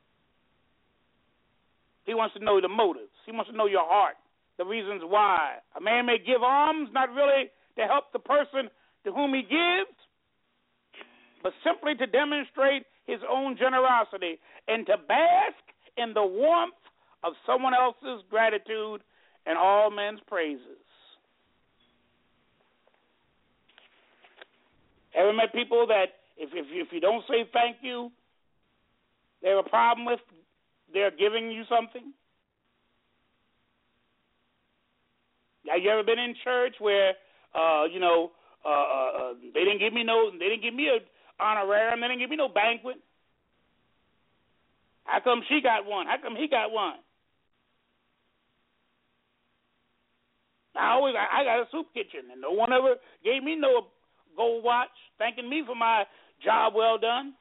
He wants to know the motives. He wants to know your heart, the reasons why. A man may give alms not really to help the person to whom he gives, but simply to demonstrate his own generosity and to bask in the warmth of someone else's gratitude and all men's praises. Ever met people that if if you, if you don't say thank you, they have a problem with they're giving you something? Have you ever been in church where, uh, you know, uh, uh, they didn't give me no, they didn't give me a honorarium, they didn't give me no banquet? How come she got one? How come he got one? I always, I, I got a soup kitchen, and no one ever gave me no gold watch, thanking me for my job well done.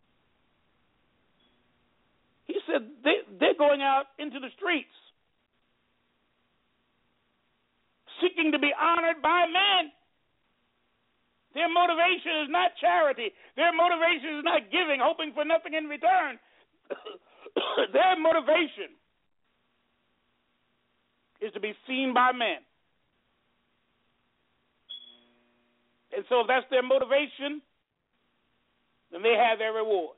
He said they, they're going out into the streets seeking to be honored by men. Their motivation is not charity. Their motivation is not giving, hoping for nothing in return. Their motivation is to be seen by men. And so if that's their motivation, then they have their reward.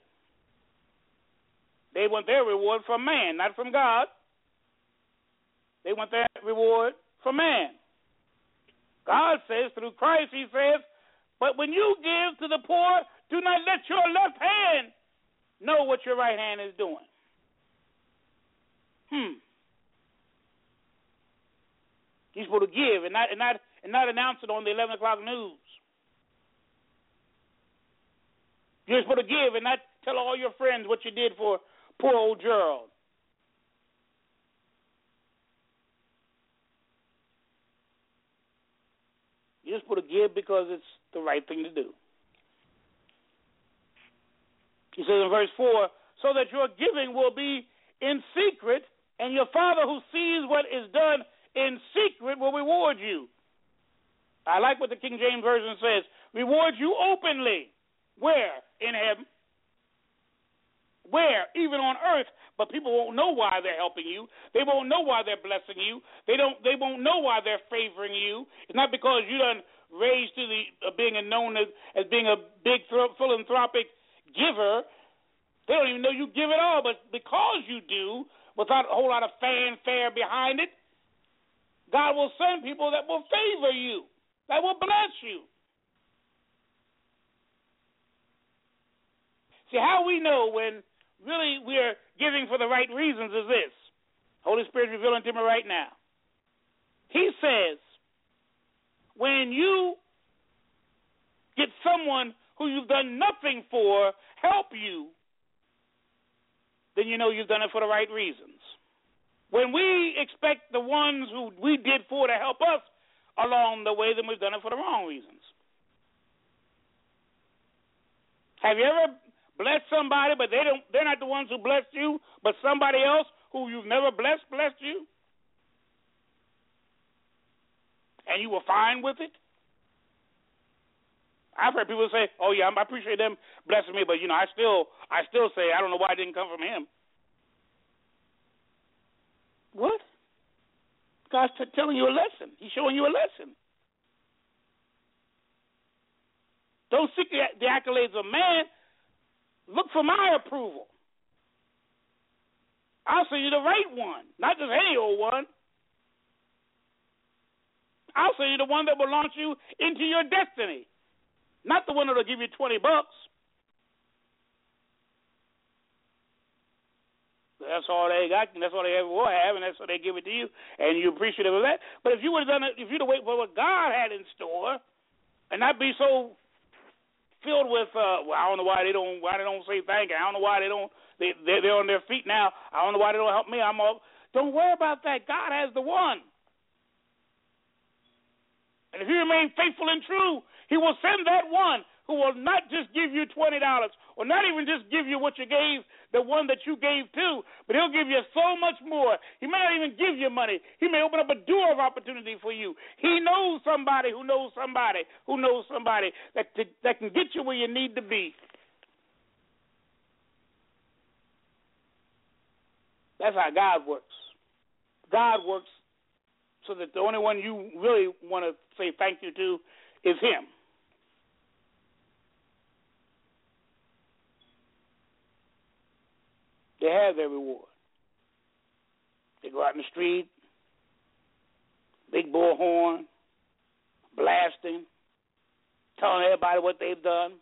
They want their reward from man, not from God. They want their reward from man. God says through Christ, he says, but when you give to the poor, do not let your left hand know what your right hand is doing. Hmm. You're supposed to give and not and not and not announce it on the eleven o'clock news. You're supposed to give and not tell all your friends what you did for poor old Gerald. You're supposed to give because it's the right thing to do. He says in verse four, so that your giving will be in secret, And your Father who sees what is done in secret will reward you. I like what the King James Version says. Reward you openly. Where? In heaven. Where? Even on earth. But people won't know why they're helping you. They won't know why they're blessing you. They don't. They won't know why they're favoring you. It's not because you done raised to the uh, being known as, as being a big philanthropic giver. They don't even know you give it all. But because you do, without a whole lot of fanfare behind it, God will send people that will favor you, that will bless you. See, how we know when really we're giving for the right reasons is this. Holy Spirit is revealing to me right now. He says, when you get someone who you've done nothing for help you, then you know you've done it for the right reasons. When we expect the ones who we did for to help us along the way, then we've done it for the wrong reasons. Have you ever blessed somebody, but they don't, they're not the ones who blessed you, but somebody else who you've never blessed blessed you? And you were fine with it? I've heard people say, oh, yeah, I appreciate them blessing me, but, you know, I still I still say, I don't know why it didn't come from him. What? God's t- telling you a lesson. He's showing you a lesson. Don't seek the, the accolades of man. Look for my approval. I'll send you the right one, not just any old one. I'll send you the one that will launch you into your destiny, not the one that will give you twenty bucks. That's all they got, and that's all they ever will have, and that's what they give it to you, and you're appreciative of that. But if you would have done it, if you'd have waited for what God had in store, and not be so filled with, uh, well, I don't know why they don't, why they don't say thank you. I don't know why they don't. They they're, they're on their feet now. I don't know why they don't help me. I'm all. Don't worry about that. God has the one. And if you remain faithful and true, He will send that one who will not just give you twenty dollars or not even just give you what you gave the one that you gave to, but He'll give you so much more. He may not even give you money. He may open up a door of opportunity for you. He knows somebody who knows somebody who knows somebody that, that can get you where you need to be. That's how God works. God works so that the only one you really want to say thank you to is Him. They have their reward. They go out in the street, big bullhorn, blasting, telling everybody what they've done,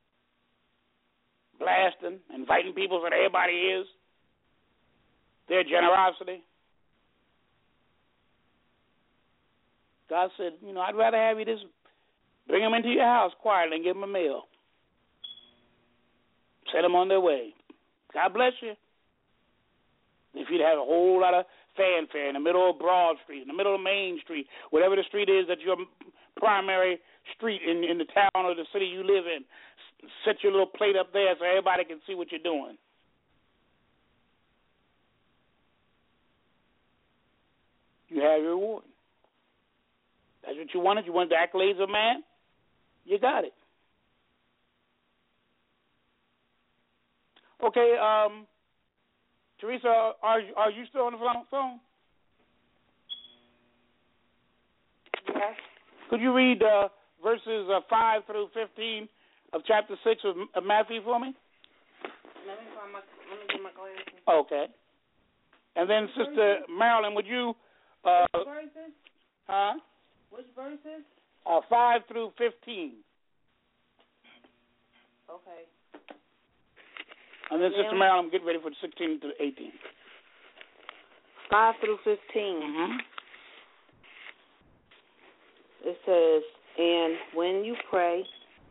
blasting, inviting people so that everybody is. Their generosity. God said, you know, I'd rather have you just bring them into your house quietly and give them a meal. Send them on their way. God bless you. If you'd have a whole lot of fanfare in the middle of Broad Street, in the middle of Main Street, whatever the street is that your primary street in, in the town or the city you live in, set your little plate up there so everybody can see what you're doing. You have your reward. That's what you wanted. You wanted the accolades of man. You got it. Okay, um, Teresa, are are you still on the phone? Yes. Could you read uh, verses uh, five through fifteen of chapter six of, of Matthew for me? Let me find my. Let me get my glasses. Okay. And then, Sister Marilyn, would you? Uh, Which verses? Huh? Which verses? Uh, five through fifteen. Okay. And then, Yeah. Sister Marilyn, get ready for sixteen to eighteen. Five through fifteen. Mm-hmm. It says, and when you pray,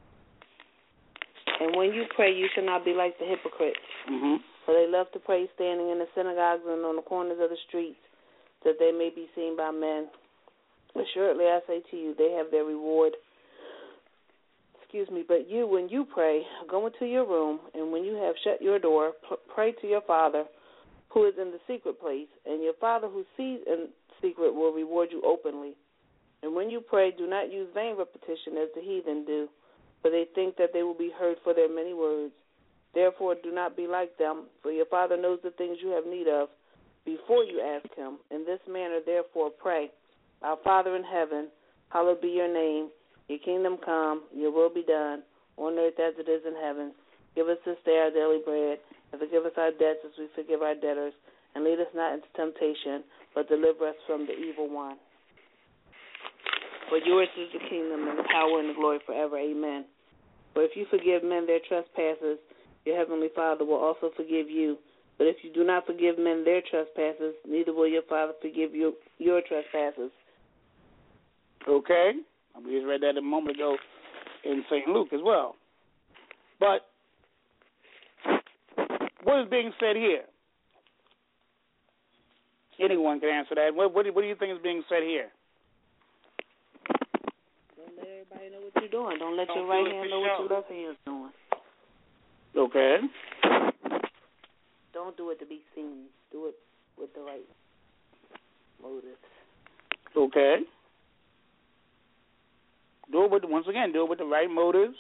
and when you pray, you should not be like the hypocrites, Mm-hmm. for they love to pray standing in the synagogues and on the corners of the streets, that they may be seen by men. Assuredly, I say to you, they have their reward. Excuse me, but you, when you pray, go into your room, and when you have shut your door, p- pray to your Father, who is in the secret place, and your Father who sees in secret will reward you openly. And when you pray, do not use vain repetition as the heathen do, for they think that they will be heard for their many words. Therefore, do not be like them, for your Father knows the things you have need of before you ask him. In this manner, therefore, pray. Our Father in heaven, hallowed be your name. Your kingdom come, your will be done, on earth as it is in heaven. Give us this day our daily bread, and forgive us our debts as we forgive our debtors. And lead us not into temptation, but deliver us from the evil one. For yours is the kingdom and the power and the glory forever. Amen. For if you forgive men their trespasses, your heavenly Father will also forgive you. But if you do not forgive men their trespasses, neither will your Father forgive you your trespasses. Okay. We just read that a moment ago in Saint Luke as well. But what is being said here? Anyone can answer that. What, what, do, what do you think is being said here? Don't let everybody know what you're doing. Don't let Don't your right do it hand for know what show. your left hand is doing. Okay. Don't do it to be seen. Do it with the right motives. Okay. Do it with, once again, do it with the right motives.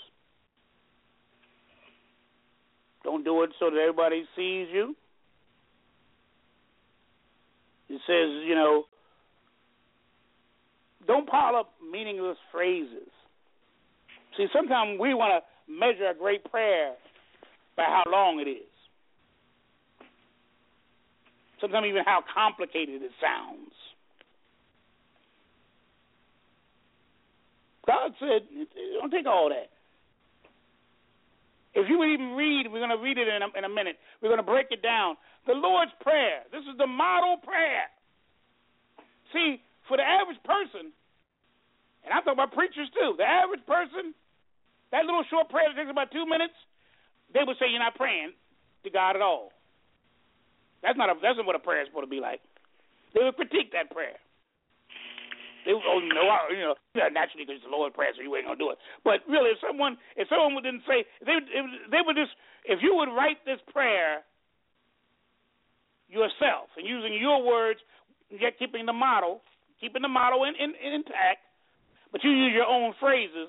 Don't do it so that everybody sees you. It says, you know, don't pile up meaningless phrases. See, sometimes we want to measure a great prayer by how long it is. Sometimes even how complicated it sounds. God said, don't take all that. If you would even read, we're going to read it in a, in a minute. We're going to break it down. The Lord's Prayer. This is the model prayer. See, for the average person, and I'm talking about preachers too, the average person, that little short prayer that takes about two minutes, they would say you're not praying to God at all. That's not a, that's not what a prayer is supposed to be like. They would critique that prayer. They would, oh, no, I, you know, yeah, naturally because it's the Lord's Prayer, so you ain't gonna do it. But really, if someone, if someone didn't say, they, if, they would just, if you would write this prayer yourself and using your words, yet keeping the model, keeping the model in, in, in intact, but you use your own phrases,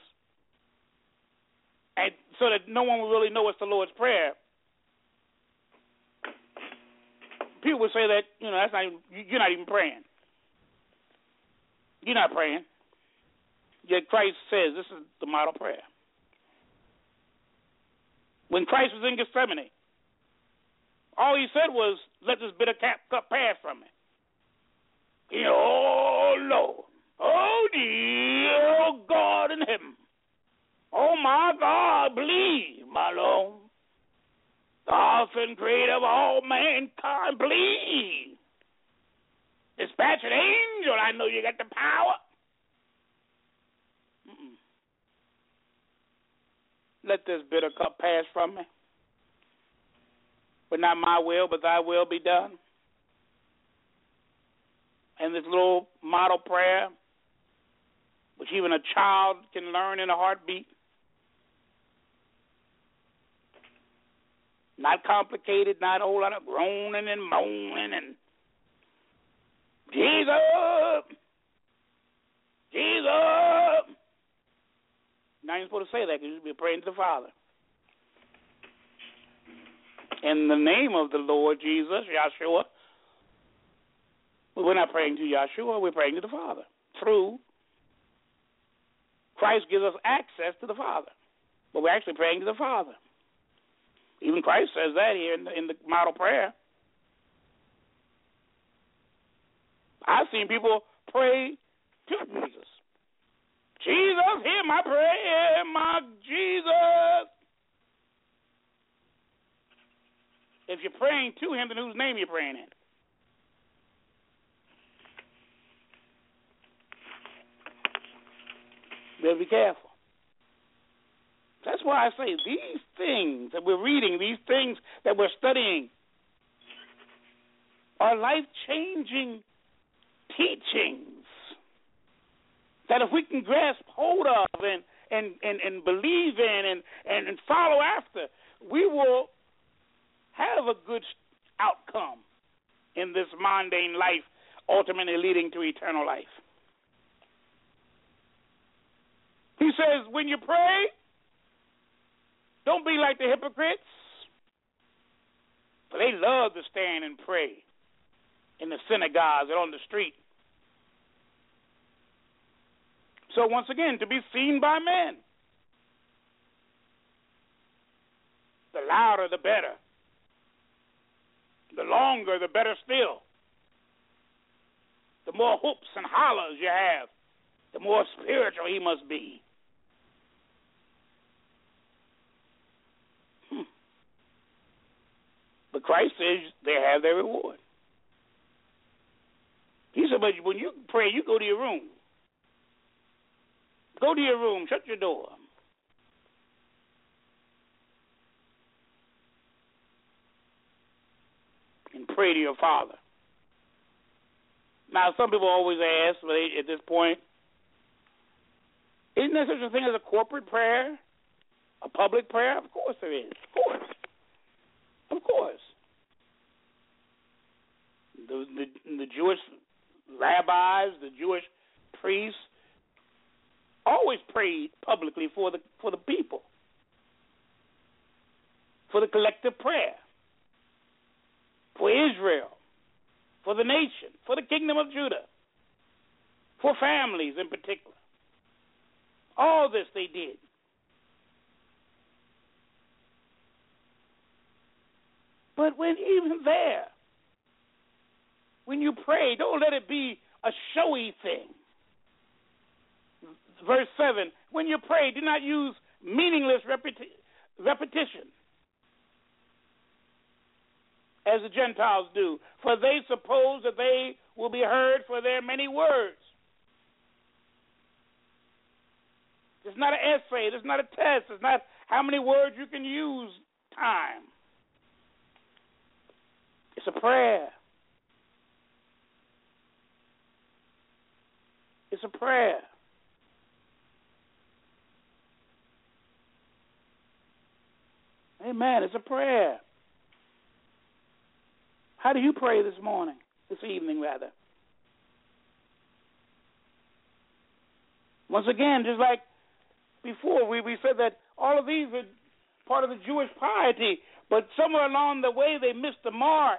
and so that no one will really know it's the Lord's Prayer. People would say that, you know, that's not even, you're not even praying. You're not praying. Yet Christ says this is the model prayer. When Christ was in Gethsemane, all he said was, let this bitter cup pass from me. You know, oh, Lord. Oh, dear oh, God in heaven. Oh, my God, please, my Lord. The author and creator of all mankind, please. Dispatch an angel. I know you got the power. Mm-mm. Let this bitter cup pass from me. But not my will, but thy will be done. And this little model prayer, which even a child can learn in a heartbeat. Not complicated, not a whole lot of groaning and moaning and Jesus, Jesus. Now you're supposed to say that because you'll be praying to the Father. In the name of the Lord Jesus, Yahshua. But we're not praying to Yahshua, we're praying to the Father. Through Christ gives us access to the Father. But we're actually praying to the Father. Even Christ says that here in the, in the model prayer. I've seen people pray to Jesus. Jesus, hear my prayer, my Jesus. If you're praying to him, then whose name you're praying in? Better be careful. That's why I say these things that we're reading, these things that we're studying, are life-changing teachings that if we can grasp hold of and, and, and, and believe in and, and, and follow after, we will have a good outcome in this mundane life, ultimately leading to eternal life. He says, when you pray, don't be like the hypocrites, for they love to stand and pray in the synagogues and on the street. So once again, to be seen by men. The louder, the better. The longer, the better still. The more whoops and hollers you have, the more spiritual he must be. Hmm. But Christ says they have their reward. He said, but when you pray, you go to your room. Go to your room, shut your door. And pray to your Father. Now, some people always ask, but at this point, isn't there such a thing as a corporate prayer? A public prayer? Of course there is. Of course. Of course. The, the, the Jewish rabbis, the Jewish priests, always prayed publicly for the for the people, for the collective prayer, for Israel, for the nation, for the kingdom of Judah, for families in particular. All this they did. But when even there, when you pray, don't let it be a showy thing. Verse seven, when you pray, do not use meaningless repeti- repetition, as the Gentiles do, for they suppose that they will be heard for their many words. It's not an essay. It's not a test. It's not how many words you can use time. It's a prayer. It's a prayer. Amen. It's a prayer. How do you pray this morning, this evening, rather? Once again, just like before, we, we said that all of these are part of the Jewish piety, but somewhere along the way they missed the mark.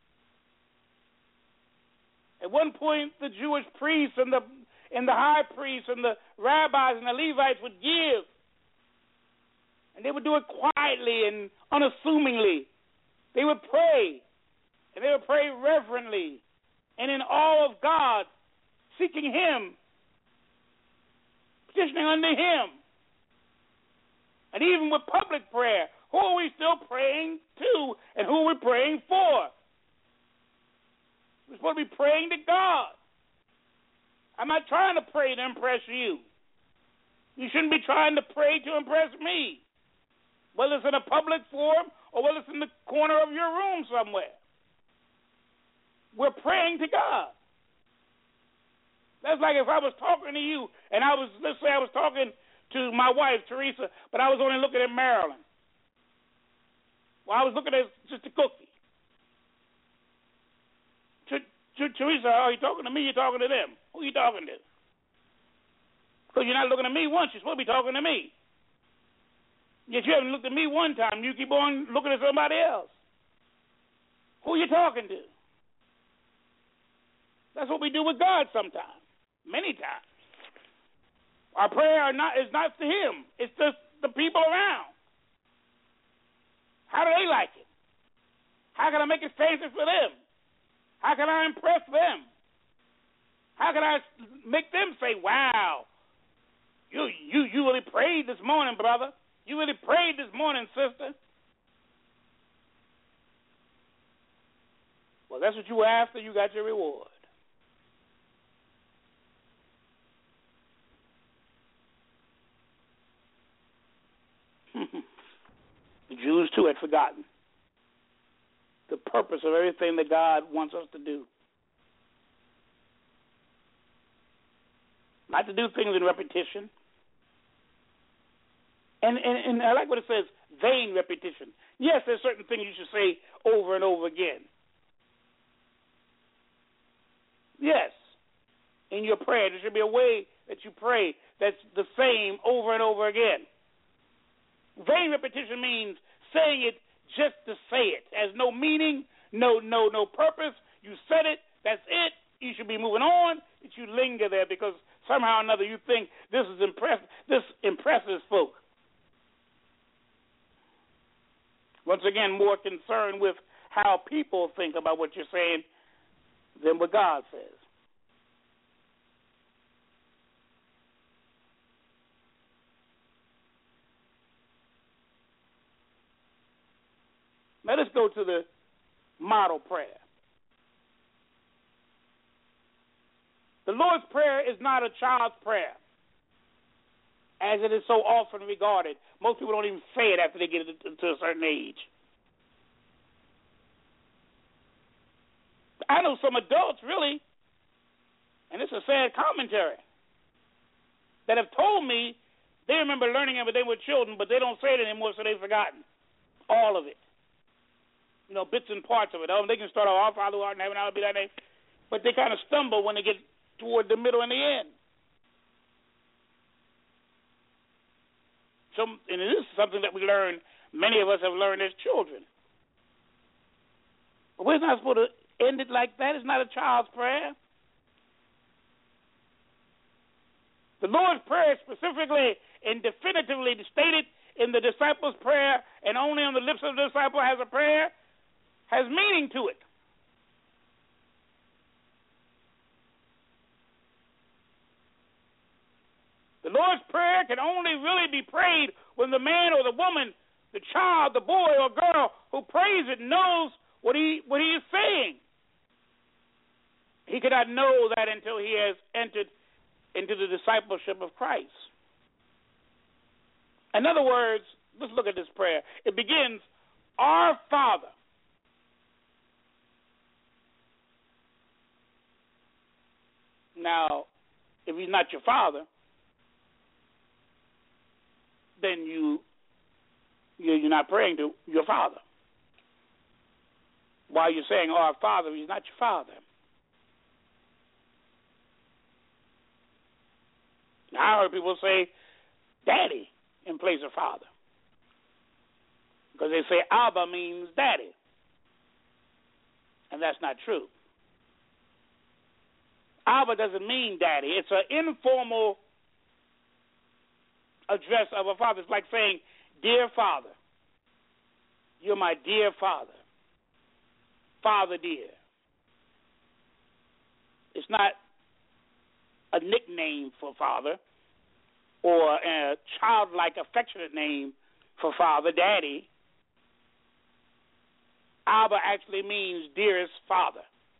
At one point, the Jewish priests and the and the high priests and the rabbis and the Levites would give. And they would do it quietly and unassumingly. They would pray. And they would pray reverently and in awe of God, seeking Him, petitioning unto Him. And even with public prayer, who are we still praying to and who are we praying for? We're supposed to be praying to God. I'm not trying to pray to impress you. You shouldn't be trying to pray to impress me, whether it's in a public forum or whether it's in the corner of your room somewhere. We're praying to God. That's like if I was talking to you and I was, let's say I was talking to my wife, Teresa, but I was only looking at Marilyn. Well, I was looking at Sister Cookie. Teresa, are you talking to me? You're talking to them. Who are you talking to? Because you're not looking at me once. You're supposed to be talking to me. Yet you haven't looked at me one time. You keep on looking at somebody else. Who are you talking to? That's what we do with God sometimes. Many times. Our prayer are not, is not to Him. It's just the people around. How do they like it? How can I make it fancy for them? How can I impress them? How can I make them say, wow, you you you really prayed this morning, brother. You really prayed this morning, sister. Well, that's what you were after. You got your reward. The Jews, too, had forgotten the purpose of everything that God wants us to do. Not to do things in repetition. And, and, and I like what it says, vain repetition. Yes, there's certain things you should say over and over again. Yes. In your prayer. There should be a way that you pray that's the same over and over again. Vain repetition means saying it just to say it. It has no meaning, no no no purpose. You said it, that's it. You should be moving on. That you linger there because somehow or another you think this is impress this impresses folk. Once again, more concerned with how people think about what you're saying than what God says. Let us go to the model prayer. The Lord's Prayer is not a child's prayer, as it is so often regarded. Most people don't even say it after they get to a certain age. I know some adults, really, and it's a sad commentary, that have told me they remember learning it when they were children, but they don't say it anymore, so they've forgotten all of it. You know, bits and parts of it. Oh, they can start off, our Father who art in heaven, hallowed be thy name, but they kind of stumble when they get toward the middle and the end. Some, and it is something that we learn, many of us have learned as children. But we're not supposed to end it like that. It's not a child's prayer. The Lord's Prayer is specifically and definitively stated in the disciples' prayer, and only on the lips of the disciple has a prayer, has meaning to it. The Lord's Prayer can only really be prayed when the man or the woman, the child, the boy or girl who prays it knows what he what he is saying. He cannot know that until he has entered into the discipleship of Christ. In other words, let's look at this prayer. It begins, Our Father. Now, if he's not your father, then you, you're not praying to your father. While you're saying, Our Father, he's not your father. Now, I heard people say, Daddy, in place of father. Because they say Abba means daddy. And that's not true. Abba doesn't mean daddy. It's an informal address of a father. It's like saying, Dear Father. You're my dear Father. Father dear. It's not a nickname for father or a childlike affectionate name for father, daddy. Abba actually means dearest father.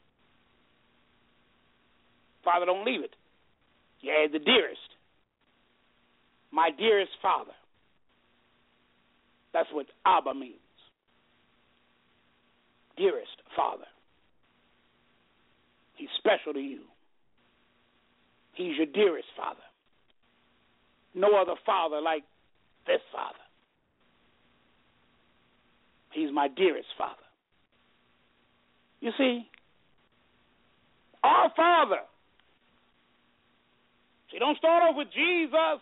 Father, don't leave it. Yeah, the dearest. My dearest father. That's what Abba means. Dearest father. He's special to you. He's your dearest father. No other father like this father. He's my dearest father. You see, our Father. See, don't start off with Jesus.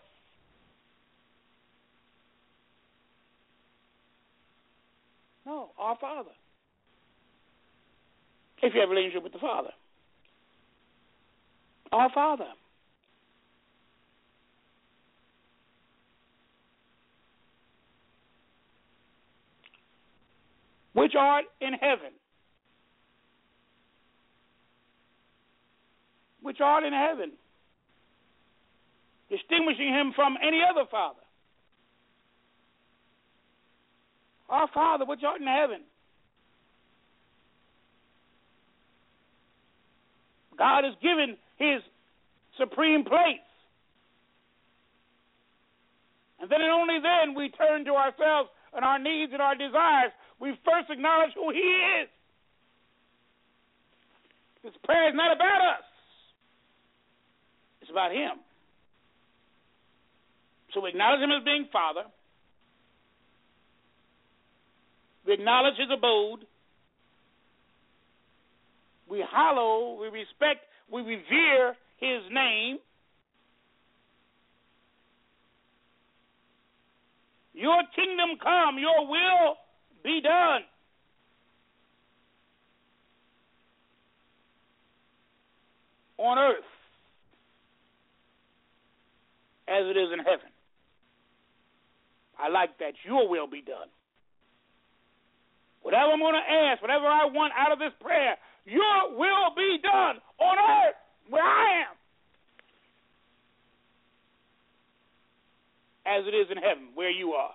No, our Father. If you have a relationship with the Father. Our Father. Which art in heaven. Which art in heaven. Distinguishing him from any other father. Our Father, which art in heaven. God has given his supreme place. And then and only then we turn to ourselves and our needs and our desires. We first acknowledge who he is. This prayer is not about us. It's about him. So we acknowledge him as being Father. We acknowledge his abode. We hallow, we respect, we revere his name. Your kingdom come, your will be done. On earth as it is in heaven. I like that. Your will be done. Whatever I'm going to ask, whatever I want out of this prayer, your will be done on earth where I am as it is in heaven where you are.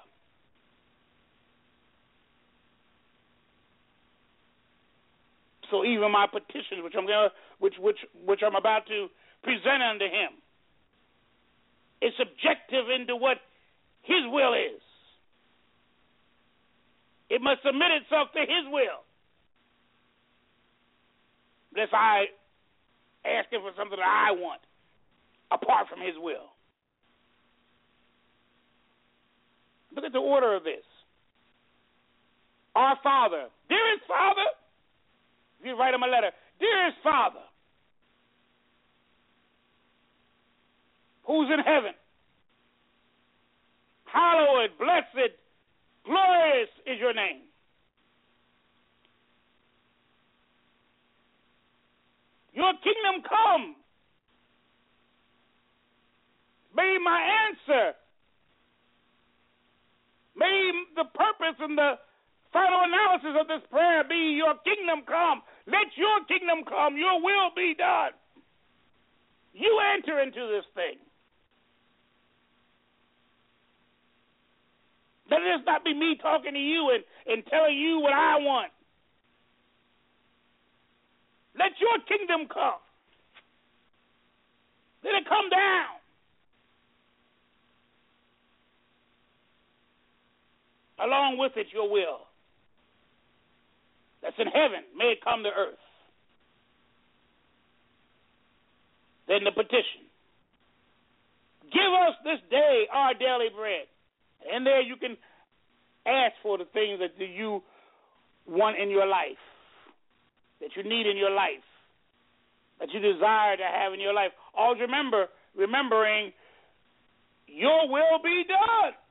So even my petitions, which I'm gonna, which which which I'm about to present unto him, is subjective into what his will is. It must submit itself to his will. Unless I ask him for something that I want, apart from his will. Look at the order of this. Our Father, dearest Father. If you write him a letter, dearest Father, who's in heaven, hallowed, blessed, glorious is your name. Your kingdom come. May my answer, may the purpose and the final analysis of this prayer be your kingdom come. Let your kingdom come. Your will be done. You enter into this thing. Let this not be me talking to you and, and telling you what I want. Let your kingdom come. Let it come down. Along with it, your will. That's in heaven, may it come to earth. Then the petition. Give us this day our daily bread. And there you can ask for the things that you want in your life, that you need in your life, that you desire to have in your life. Always remember, remembering your will be done.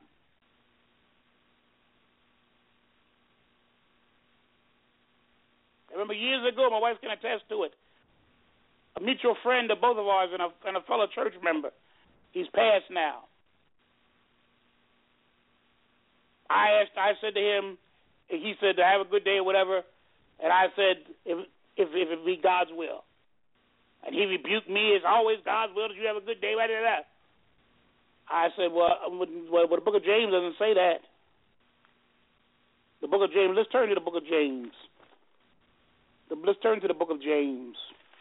I remember years ago, my wife can attest to it, a mutual friend of both of ours and a, and a fellow church member. He's passed now. I asked, I said to him, he said to have a good day or whatever, and I said, if if, if it be God's will. And he rebuked me, it's always God's will that you have a good day, blah, blah, blah. I said, well, well, the book of James doesn't say that. The book of James, let's turn to the book of James. Let's turn to the book of James.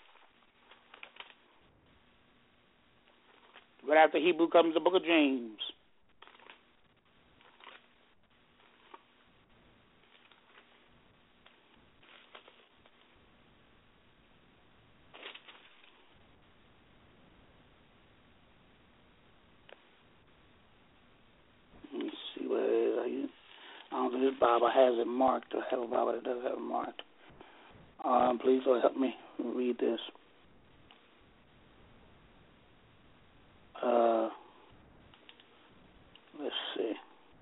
Right after Hebrew comes the book of James. Let me see where it is. I don't think this Bible has it marked. I have a Bible that does have it marked. Um, please, Lord, help me read this. Uh, let's see.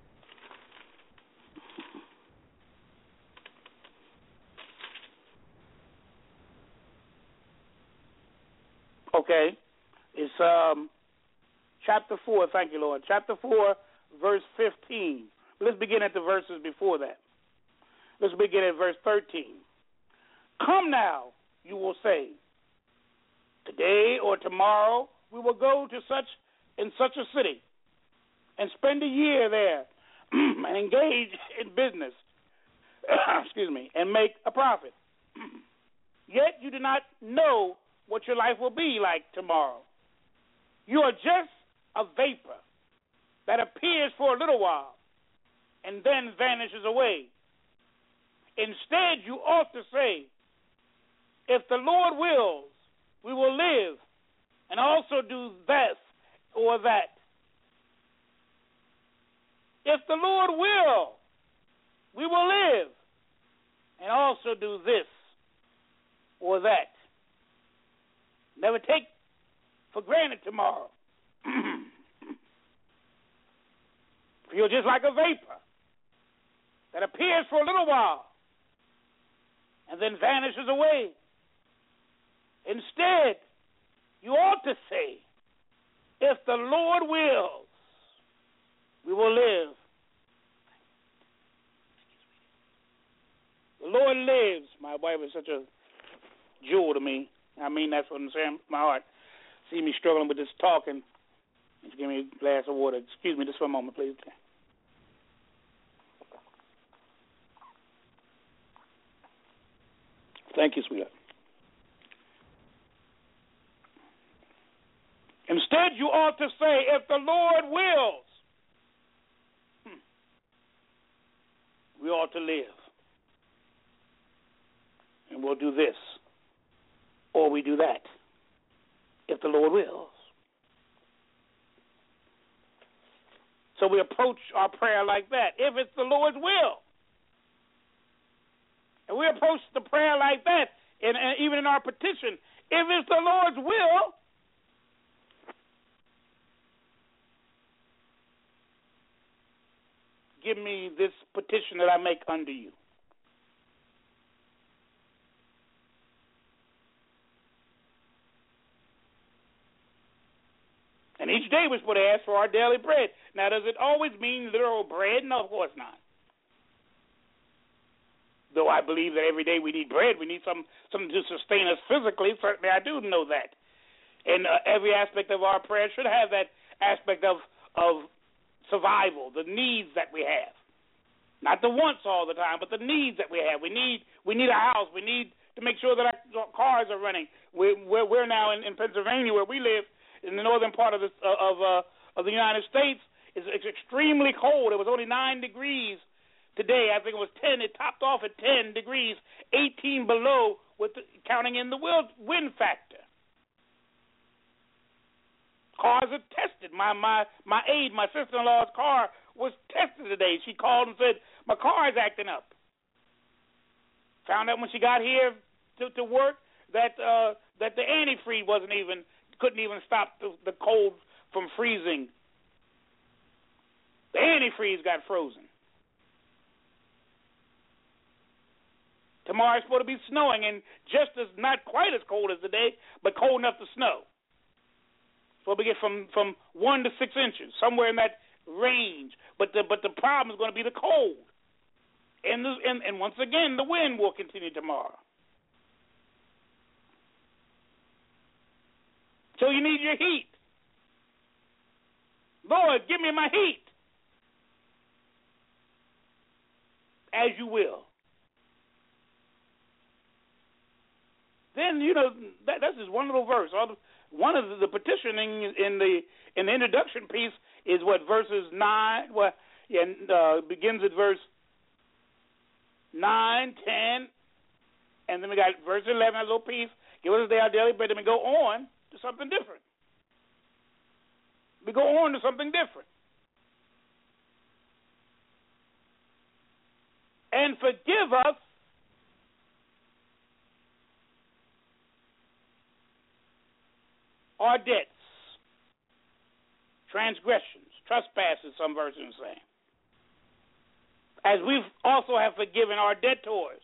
Okay, it's um, chapter four. Thank you, Lord. Chapter four, verse fifteen. Let's begin at the verses before that. Let's begin at verse thirteen. Come now, you will say, today or tomorrow we will go to such and such a city and spend a year there and engage in business, excuse me, and make a profit. Yet you do not know what your life will be like tomorrow. You are just a vapor that appears for a little while and then vanishes away. Instead, you ought to say, if the Lord wills, we will live and also do this or that. If the Lord will, we will live and also do this or that. Never take for granted tomorrow. Feel just like a vapor that appears for a little while and then vanishes away. Instead, you ought to say, if the Lord wills, we will live. The Lord lives. My wife is such a jewel to me. I mean that from my heart. See me struggling with this talking. Just give me a glass of water. Excuse me just for a moment, please. Thank you, sweetheart. Instead, you ought to say, if the Lord wills, hmm, we ought to live. And we'll do this, or we do that, if the Lord wills. So we approach our prayer like that, if it's the Lord's will. And we approach the prayer like that, and, and even in our petition, if it's the Lord's will, give me this petition that I make unto you. And each day we're supposed to ask for our daily bread. Now, does it always mean literal bread? No, of course not. Though I believe that every day we need bread, we need some, something to sustain us physically. Certainly I do know that. And uh, every aspect of our prayer should have that aspect of, of survival, the needs that we have. Not the wants all the time, but the needs that we have. We need we need a house. We need to make sure that our cars are running. We're, we're, we're now in, in Pennsylvania, where we live, in the northern part of the, of, uh, of the United States. It's, it's extremely cold. It was only nine degrees today. I think it was ten. It topped off at ten degrees, eighteen below, with the, counting in the wind factor. Cars are tested. My my my aide, my sister-in-law's car was tested today. She called and said, my car is acting up. Found out when she got here to, to work that uh, that the antifreeze wasn't even couldn't even stop the, the cold from freezing. The antifreeze got frozen. Tomorrow it's supposed to be snowing, and just as not quite as cold as today, but cold enough to snow. So we get from, from one to six inches, somewhere in that range. But the but the problem is going to be the cold, and the, and and once again the wind will continue tomorrow. So you need your heat. Lord, give me my heat, as you will. Then you know that, that's just one little verse. One of the, the petitioning in the in the introduction piece is what verses nine. Well, yeah, uh, begins at verse nine, ten, and then we got verse eleven. A little piece. Give us our daily bread. Then we go on to something different. We go on to something different. And forgive us our debts, transgressions, trespasses, some versions say, as we also have forgiven our debtors.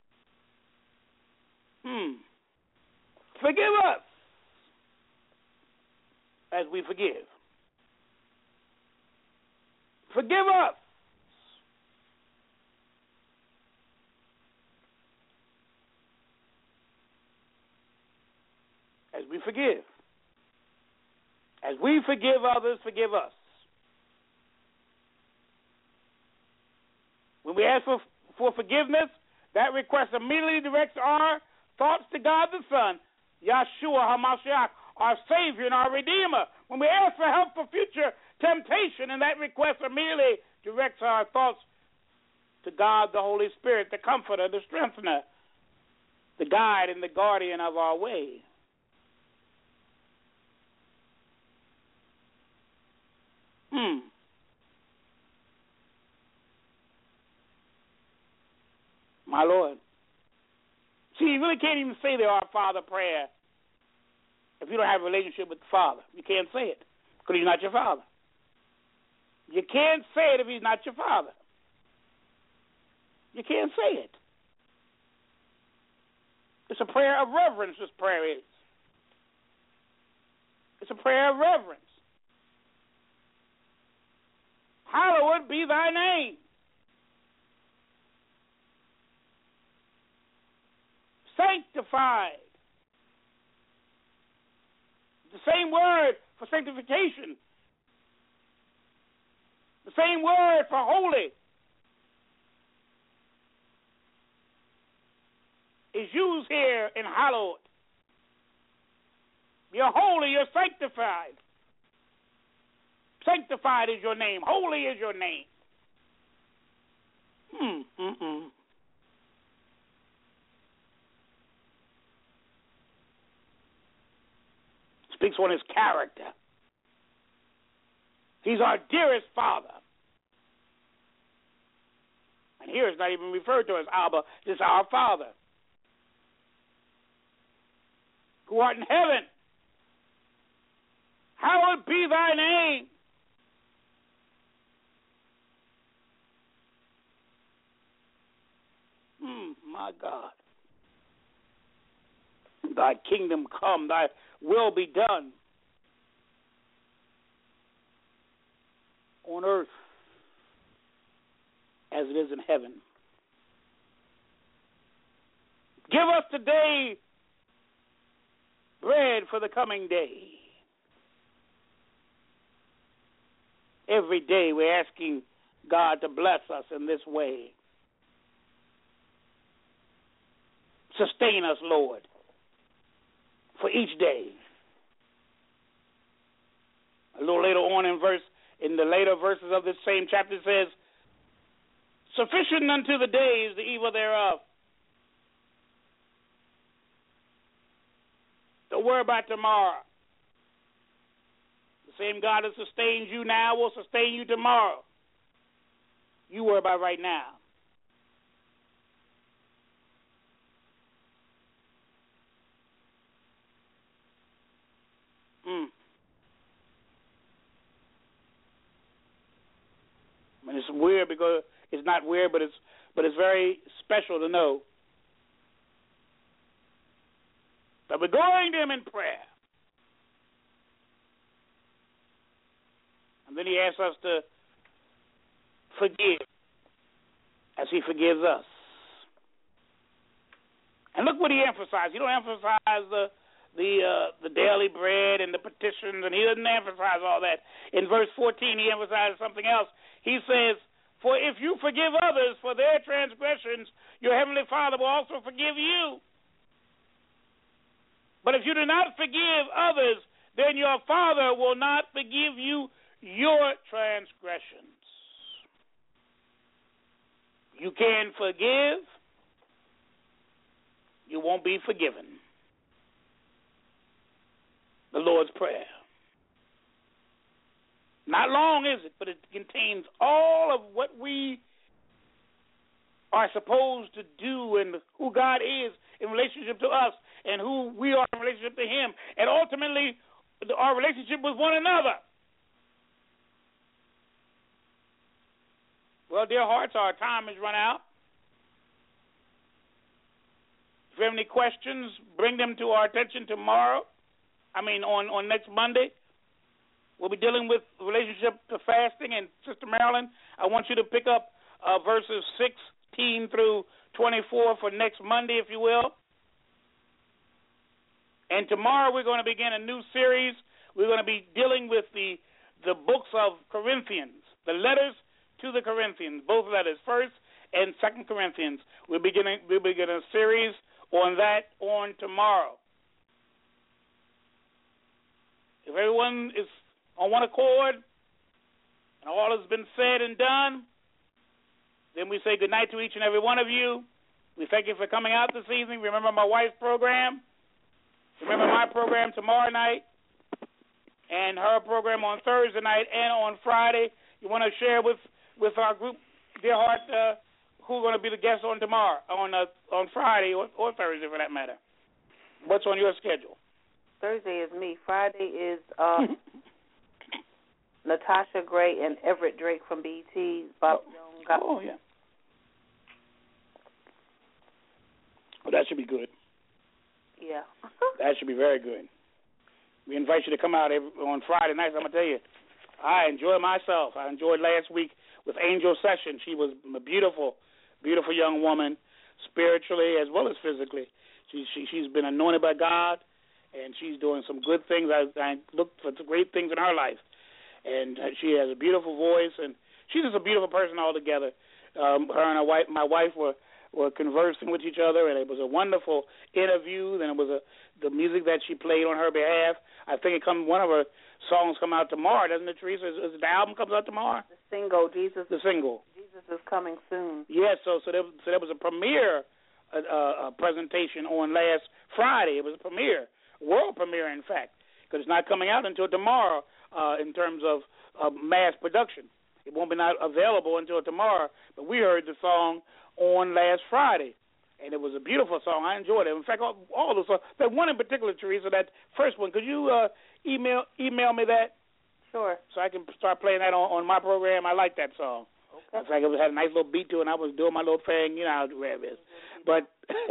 Hmm. Forgive us as we forgive. Forgive us. As we forgive. As we forgive others, forgive us. When we ask for, for forgiveness, that request immediately directs our thoughts to God the Son, Yahshua HaMashiach, our Savior and our Redeemer. When we ask for help for future temptation, and that request immediately directs our thoughts to God the Holy Spirit, the Comforter, the Strengthener, the Guide and the Guardian of our way. Hmm. My Lord. See, you really can't even say the Our Father prayer if you don't have a relationship with the Father. You can't say it because he's not your Father. You can't say it if he's not your Father. You can't say it. It's a prayer of reverence, this prayer is. It's a prayer of reverence. Hallowed be thy name. Sanctified. The same word for sanctification. The same word for holy is used here in hallowed. You're holy, you're sanctified. Sanctified is your name. Holy is your name. Hmm, mm-mm. Speaks on his character. He's our dearest Father. And here it's not even referred to as Abba, it's our Father. Who art in heaven, hallowed be thy name. Hmm, my God. Thy kingdom come, thy will be done on earth as it is in heaven. Give us today bread for the coming day. Every day we're asking God to bless us in this way. Sustain us, Lord, for each day. A little later on in verse, in the later verses of this same chapter, it says, sufficient unto the days the evil thereof. Don't worry about tomorrow. The same God that sustains you now will sustain you tomorrow. You worry about right now. Mm. I mean, it's weird because it's not weird, but it's but it's very special to know that we're going to him in prayer. And then he asks us to forgive as he forgives us. And look what he emphasized. He don't emphasize the the uh, the daily bread and the petitions, and he doesn't emphasize all that. In verse fourteen, he emphasizes something else. He says, for if you forgive others for their transgressions, your heavenly Father will also forgive you. But if you do not forgive others, then your Father will not forgive you your transgressions. You can forgive, you won't be forgiven. The Lord's Prayer. Not long, is it, but it contains all of what we are supposed to do and who God is in relationship to us and who we are in relationship to him, and ultimately our relationship with one another. Well, dear hearts, our time has run out. If you have any questions, bring them to our attention tomorrow. I mean, on, on next Monday. We'll be dealing with relationship to fasting. And, Sister Marilyn, I want you to pick up uh, verses sixteen through twenty-four for next Monday, if you will. And tomorrow we're going to begin a new series. We're going to be dealing with the the books of Corinthians, the letters to the Corinthians, both letters, First and Second Corinthians. We're beginning we're beginning a series on that on tomorrow. If everyone is on one accord and all has been said and done, then we say good night to each and every one of you. We thank you for coming out this evening. Remember my wife's program. Remember my program tomorrow night and her program on Thursday night and on Friday. You want to share with, with our group, dear heart, uh, who's going to be the guest on tomorrow, on uh, on Friday or, or Thursday for that matter. What's on your schedule? Thursday is me. Friday is uh, Natasha Gray and Everett Drake from B E T. Bob oh, Jones. oh, yeah. Well, that should be good. Yeah. That should be very good. We invite you to come out every, on Friday nights. I'm going to tell you, I enjoy myself. I enjoyed last week with Angel Session. She was a beautiful, beautiful young woman, spiritually as well as physically. She, she, she's been anointed by God, and she's doing some good things. I, I look for great things in her life. And she has a beautiful voice, and she's just a beautiful person altogether. Um, her and her wife, my wife were, were conversing with each other, and it was a wonderful interview, and it was a, the music that she played on her behalf. I think it come one of her songs come out tomorrow, doesn't it, Teresa? Is, is the album comes out tomorrow? The single, Jesus. The single. Jesus is coming soon. Yes, yeah, so so there, so there was a premiere uh, uh, presentation on last Friday. It was a premiere, world premiere, in fact, because it's not coming out until tomorrow uh, in terms of uh, mass production. It won't be not available until tomorrow. But we heard the song on last Friday, and it was a beautiful song. I enjoyed it. In fact, all, all the songs. That one in particular, Teresa, that first one. Could you uh, email email me that? Sure. So I can start playing that on, on my program. I like that song. Okay. In fact, it had a nice little beat to it, and I was doing my little thing. You know how the rap is. But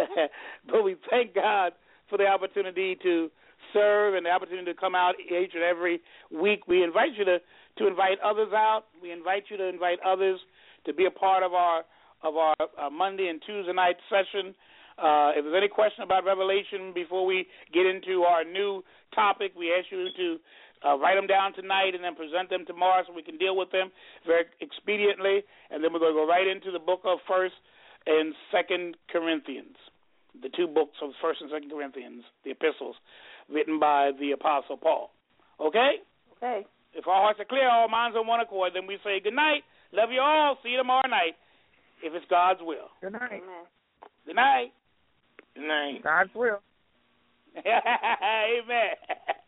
but we thank God for the opportunity to serve and the opportunity to come out each and every week. We invite you to, to invite others out. We invite you to invite others to be a part of our of our uh, Monday and Tuesday night session. Uh, if there's any question about Revelation before we get into our new topic, we ask you to uh, write them down tonight and then present them tomorrow so we can deal with them very expediently. And then we're going to go right into the book of First and Second Corinthians, the two books of First and Second Corinthians, the epistles written by the Apostle Paul. Okay? Okay. If our hearts are clear, all minds on one accord, then we say good night. Love you all. See you tomorrow night, if it's God's will. Good night. Amen. Good night. Good night. God's will. Amen.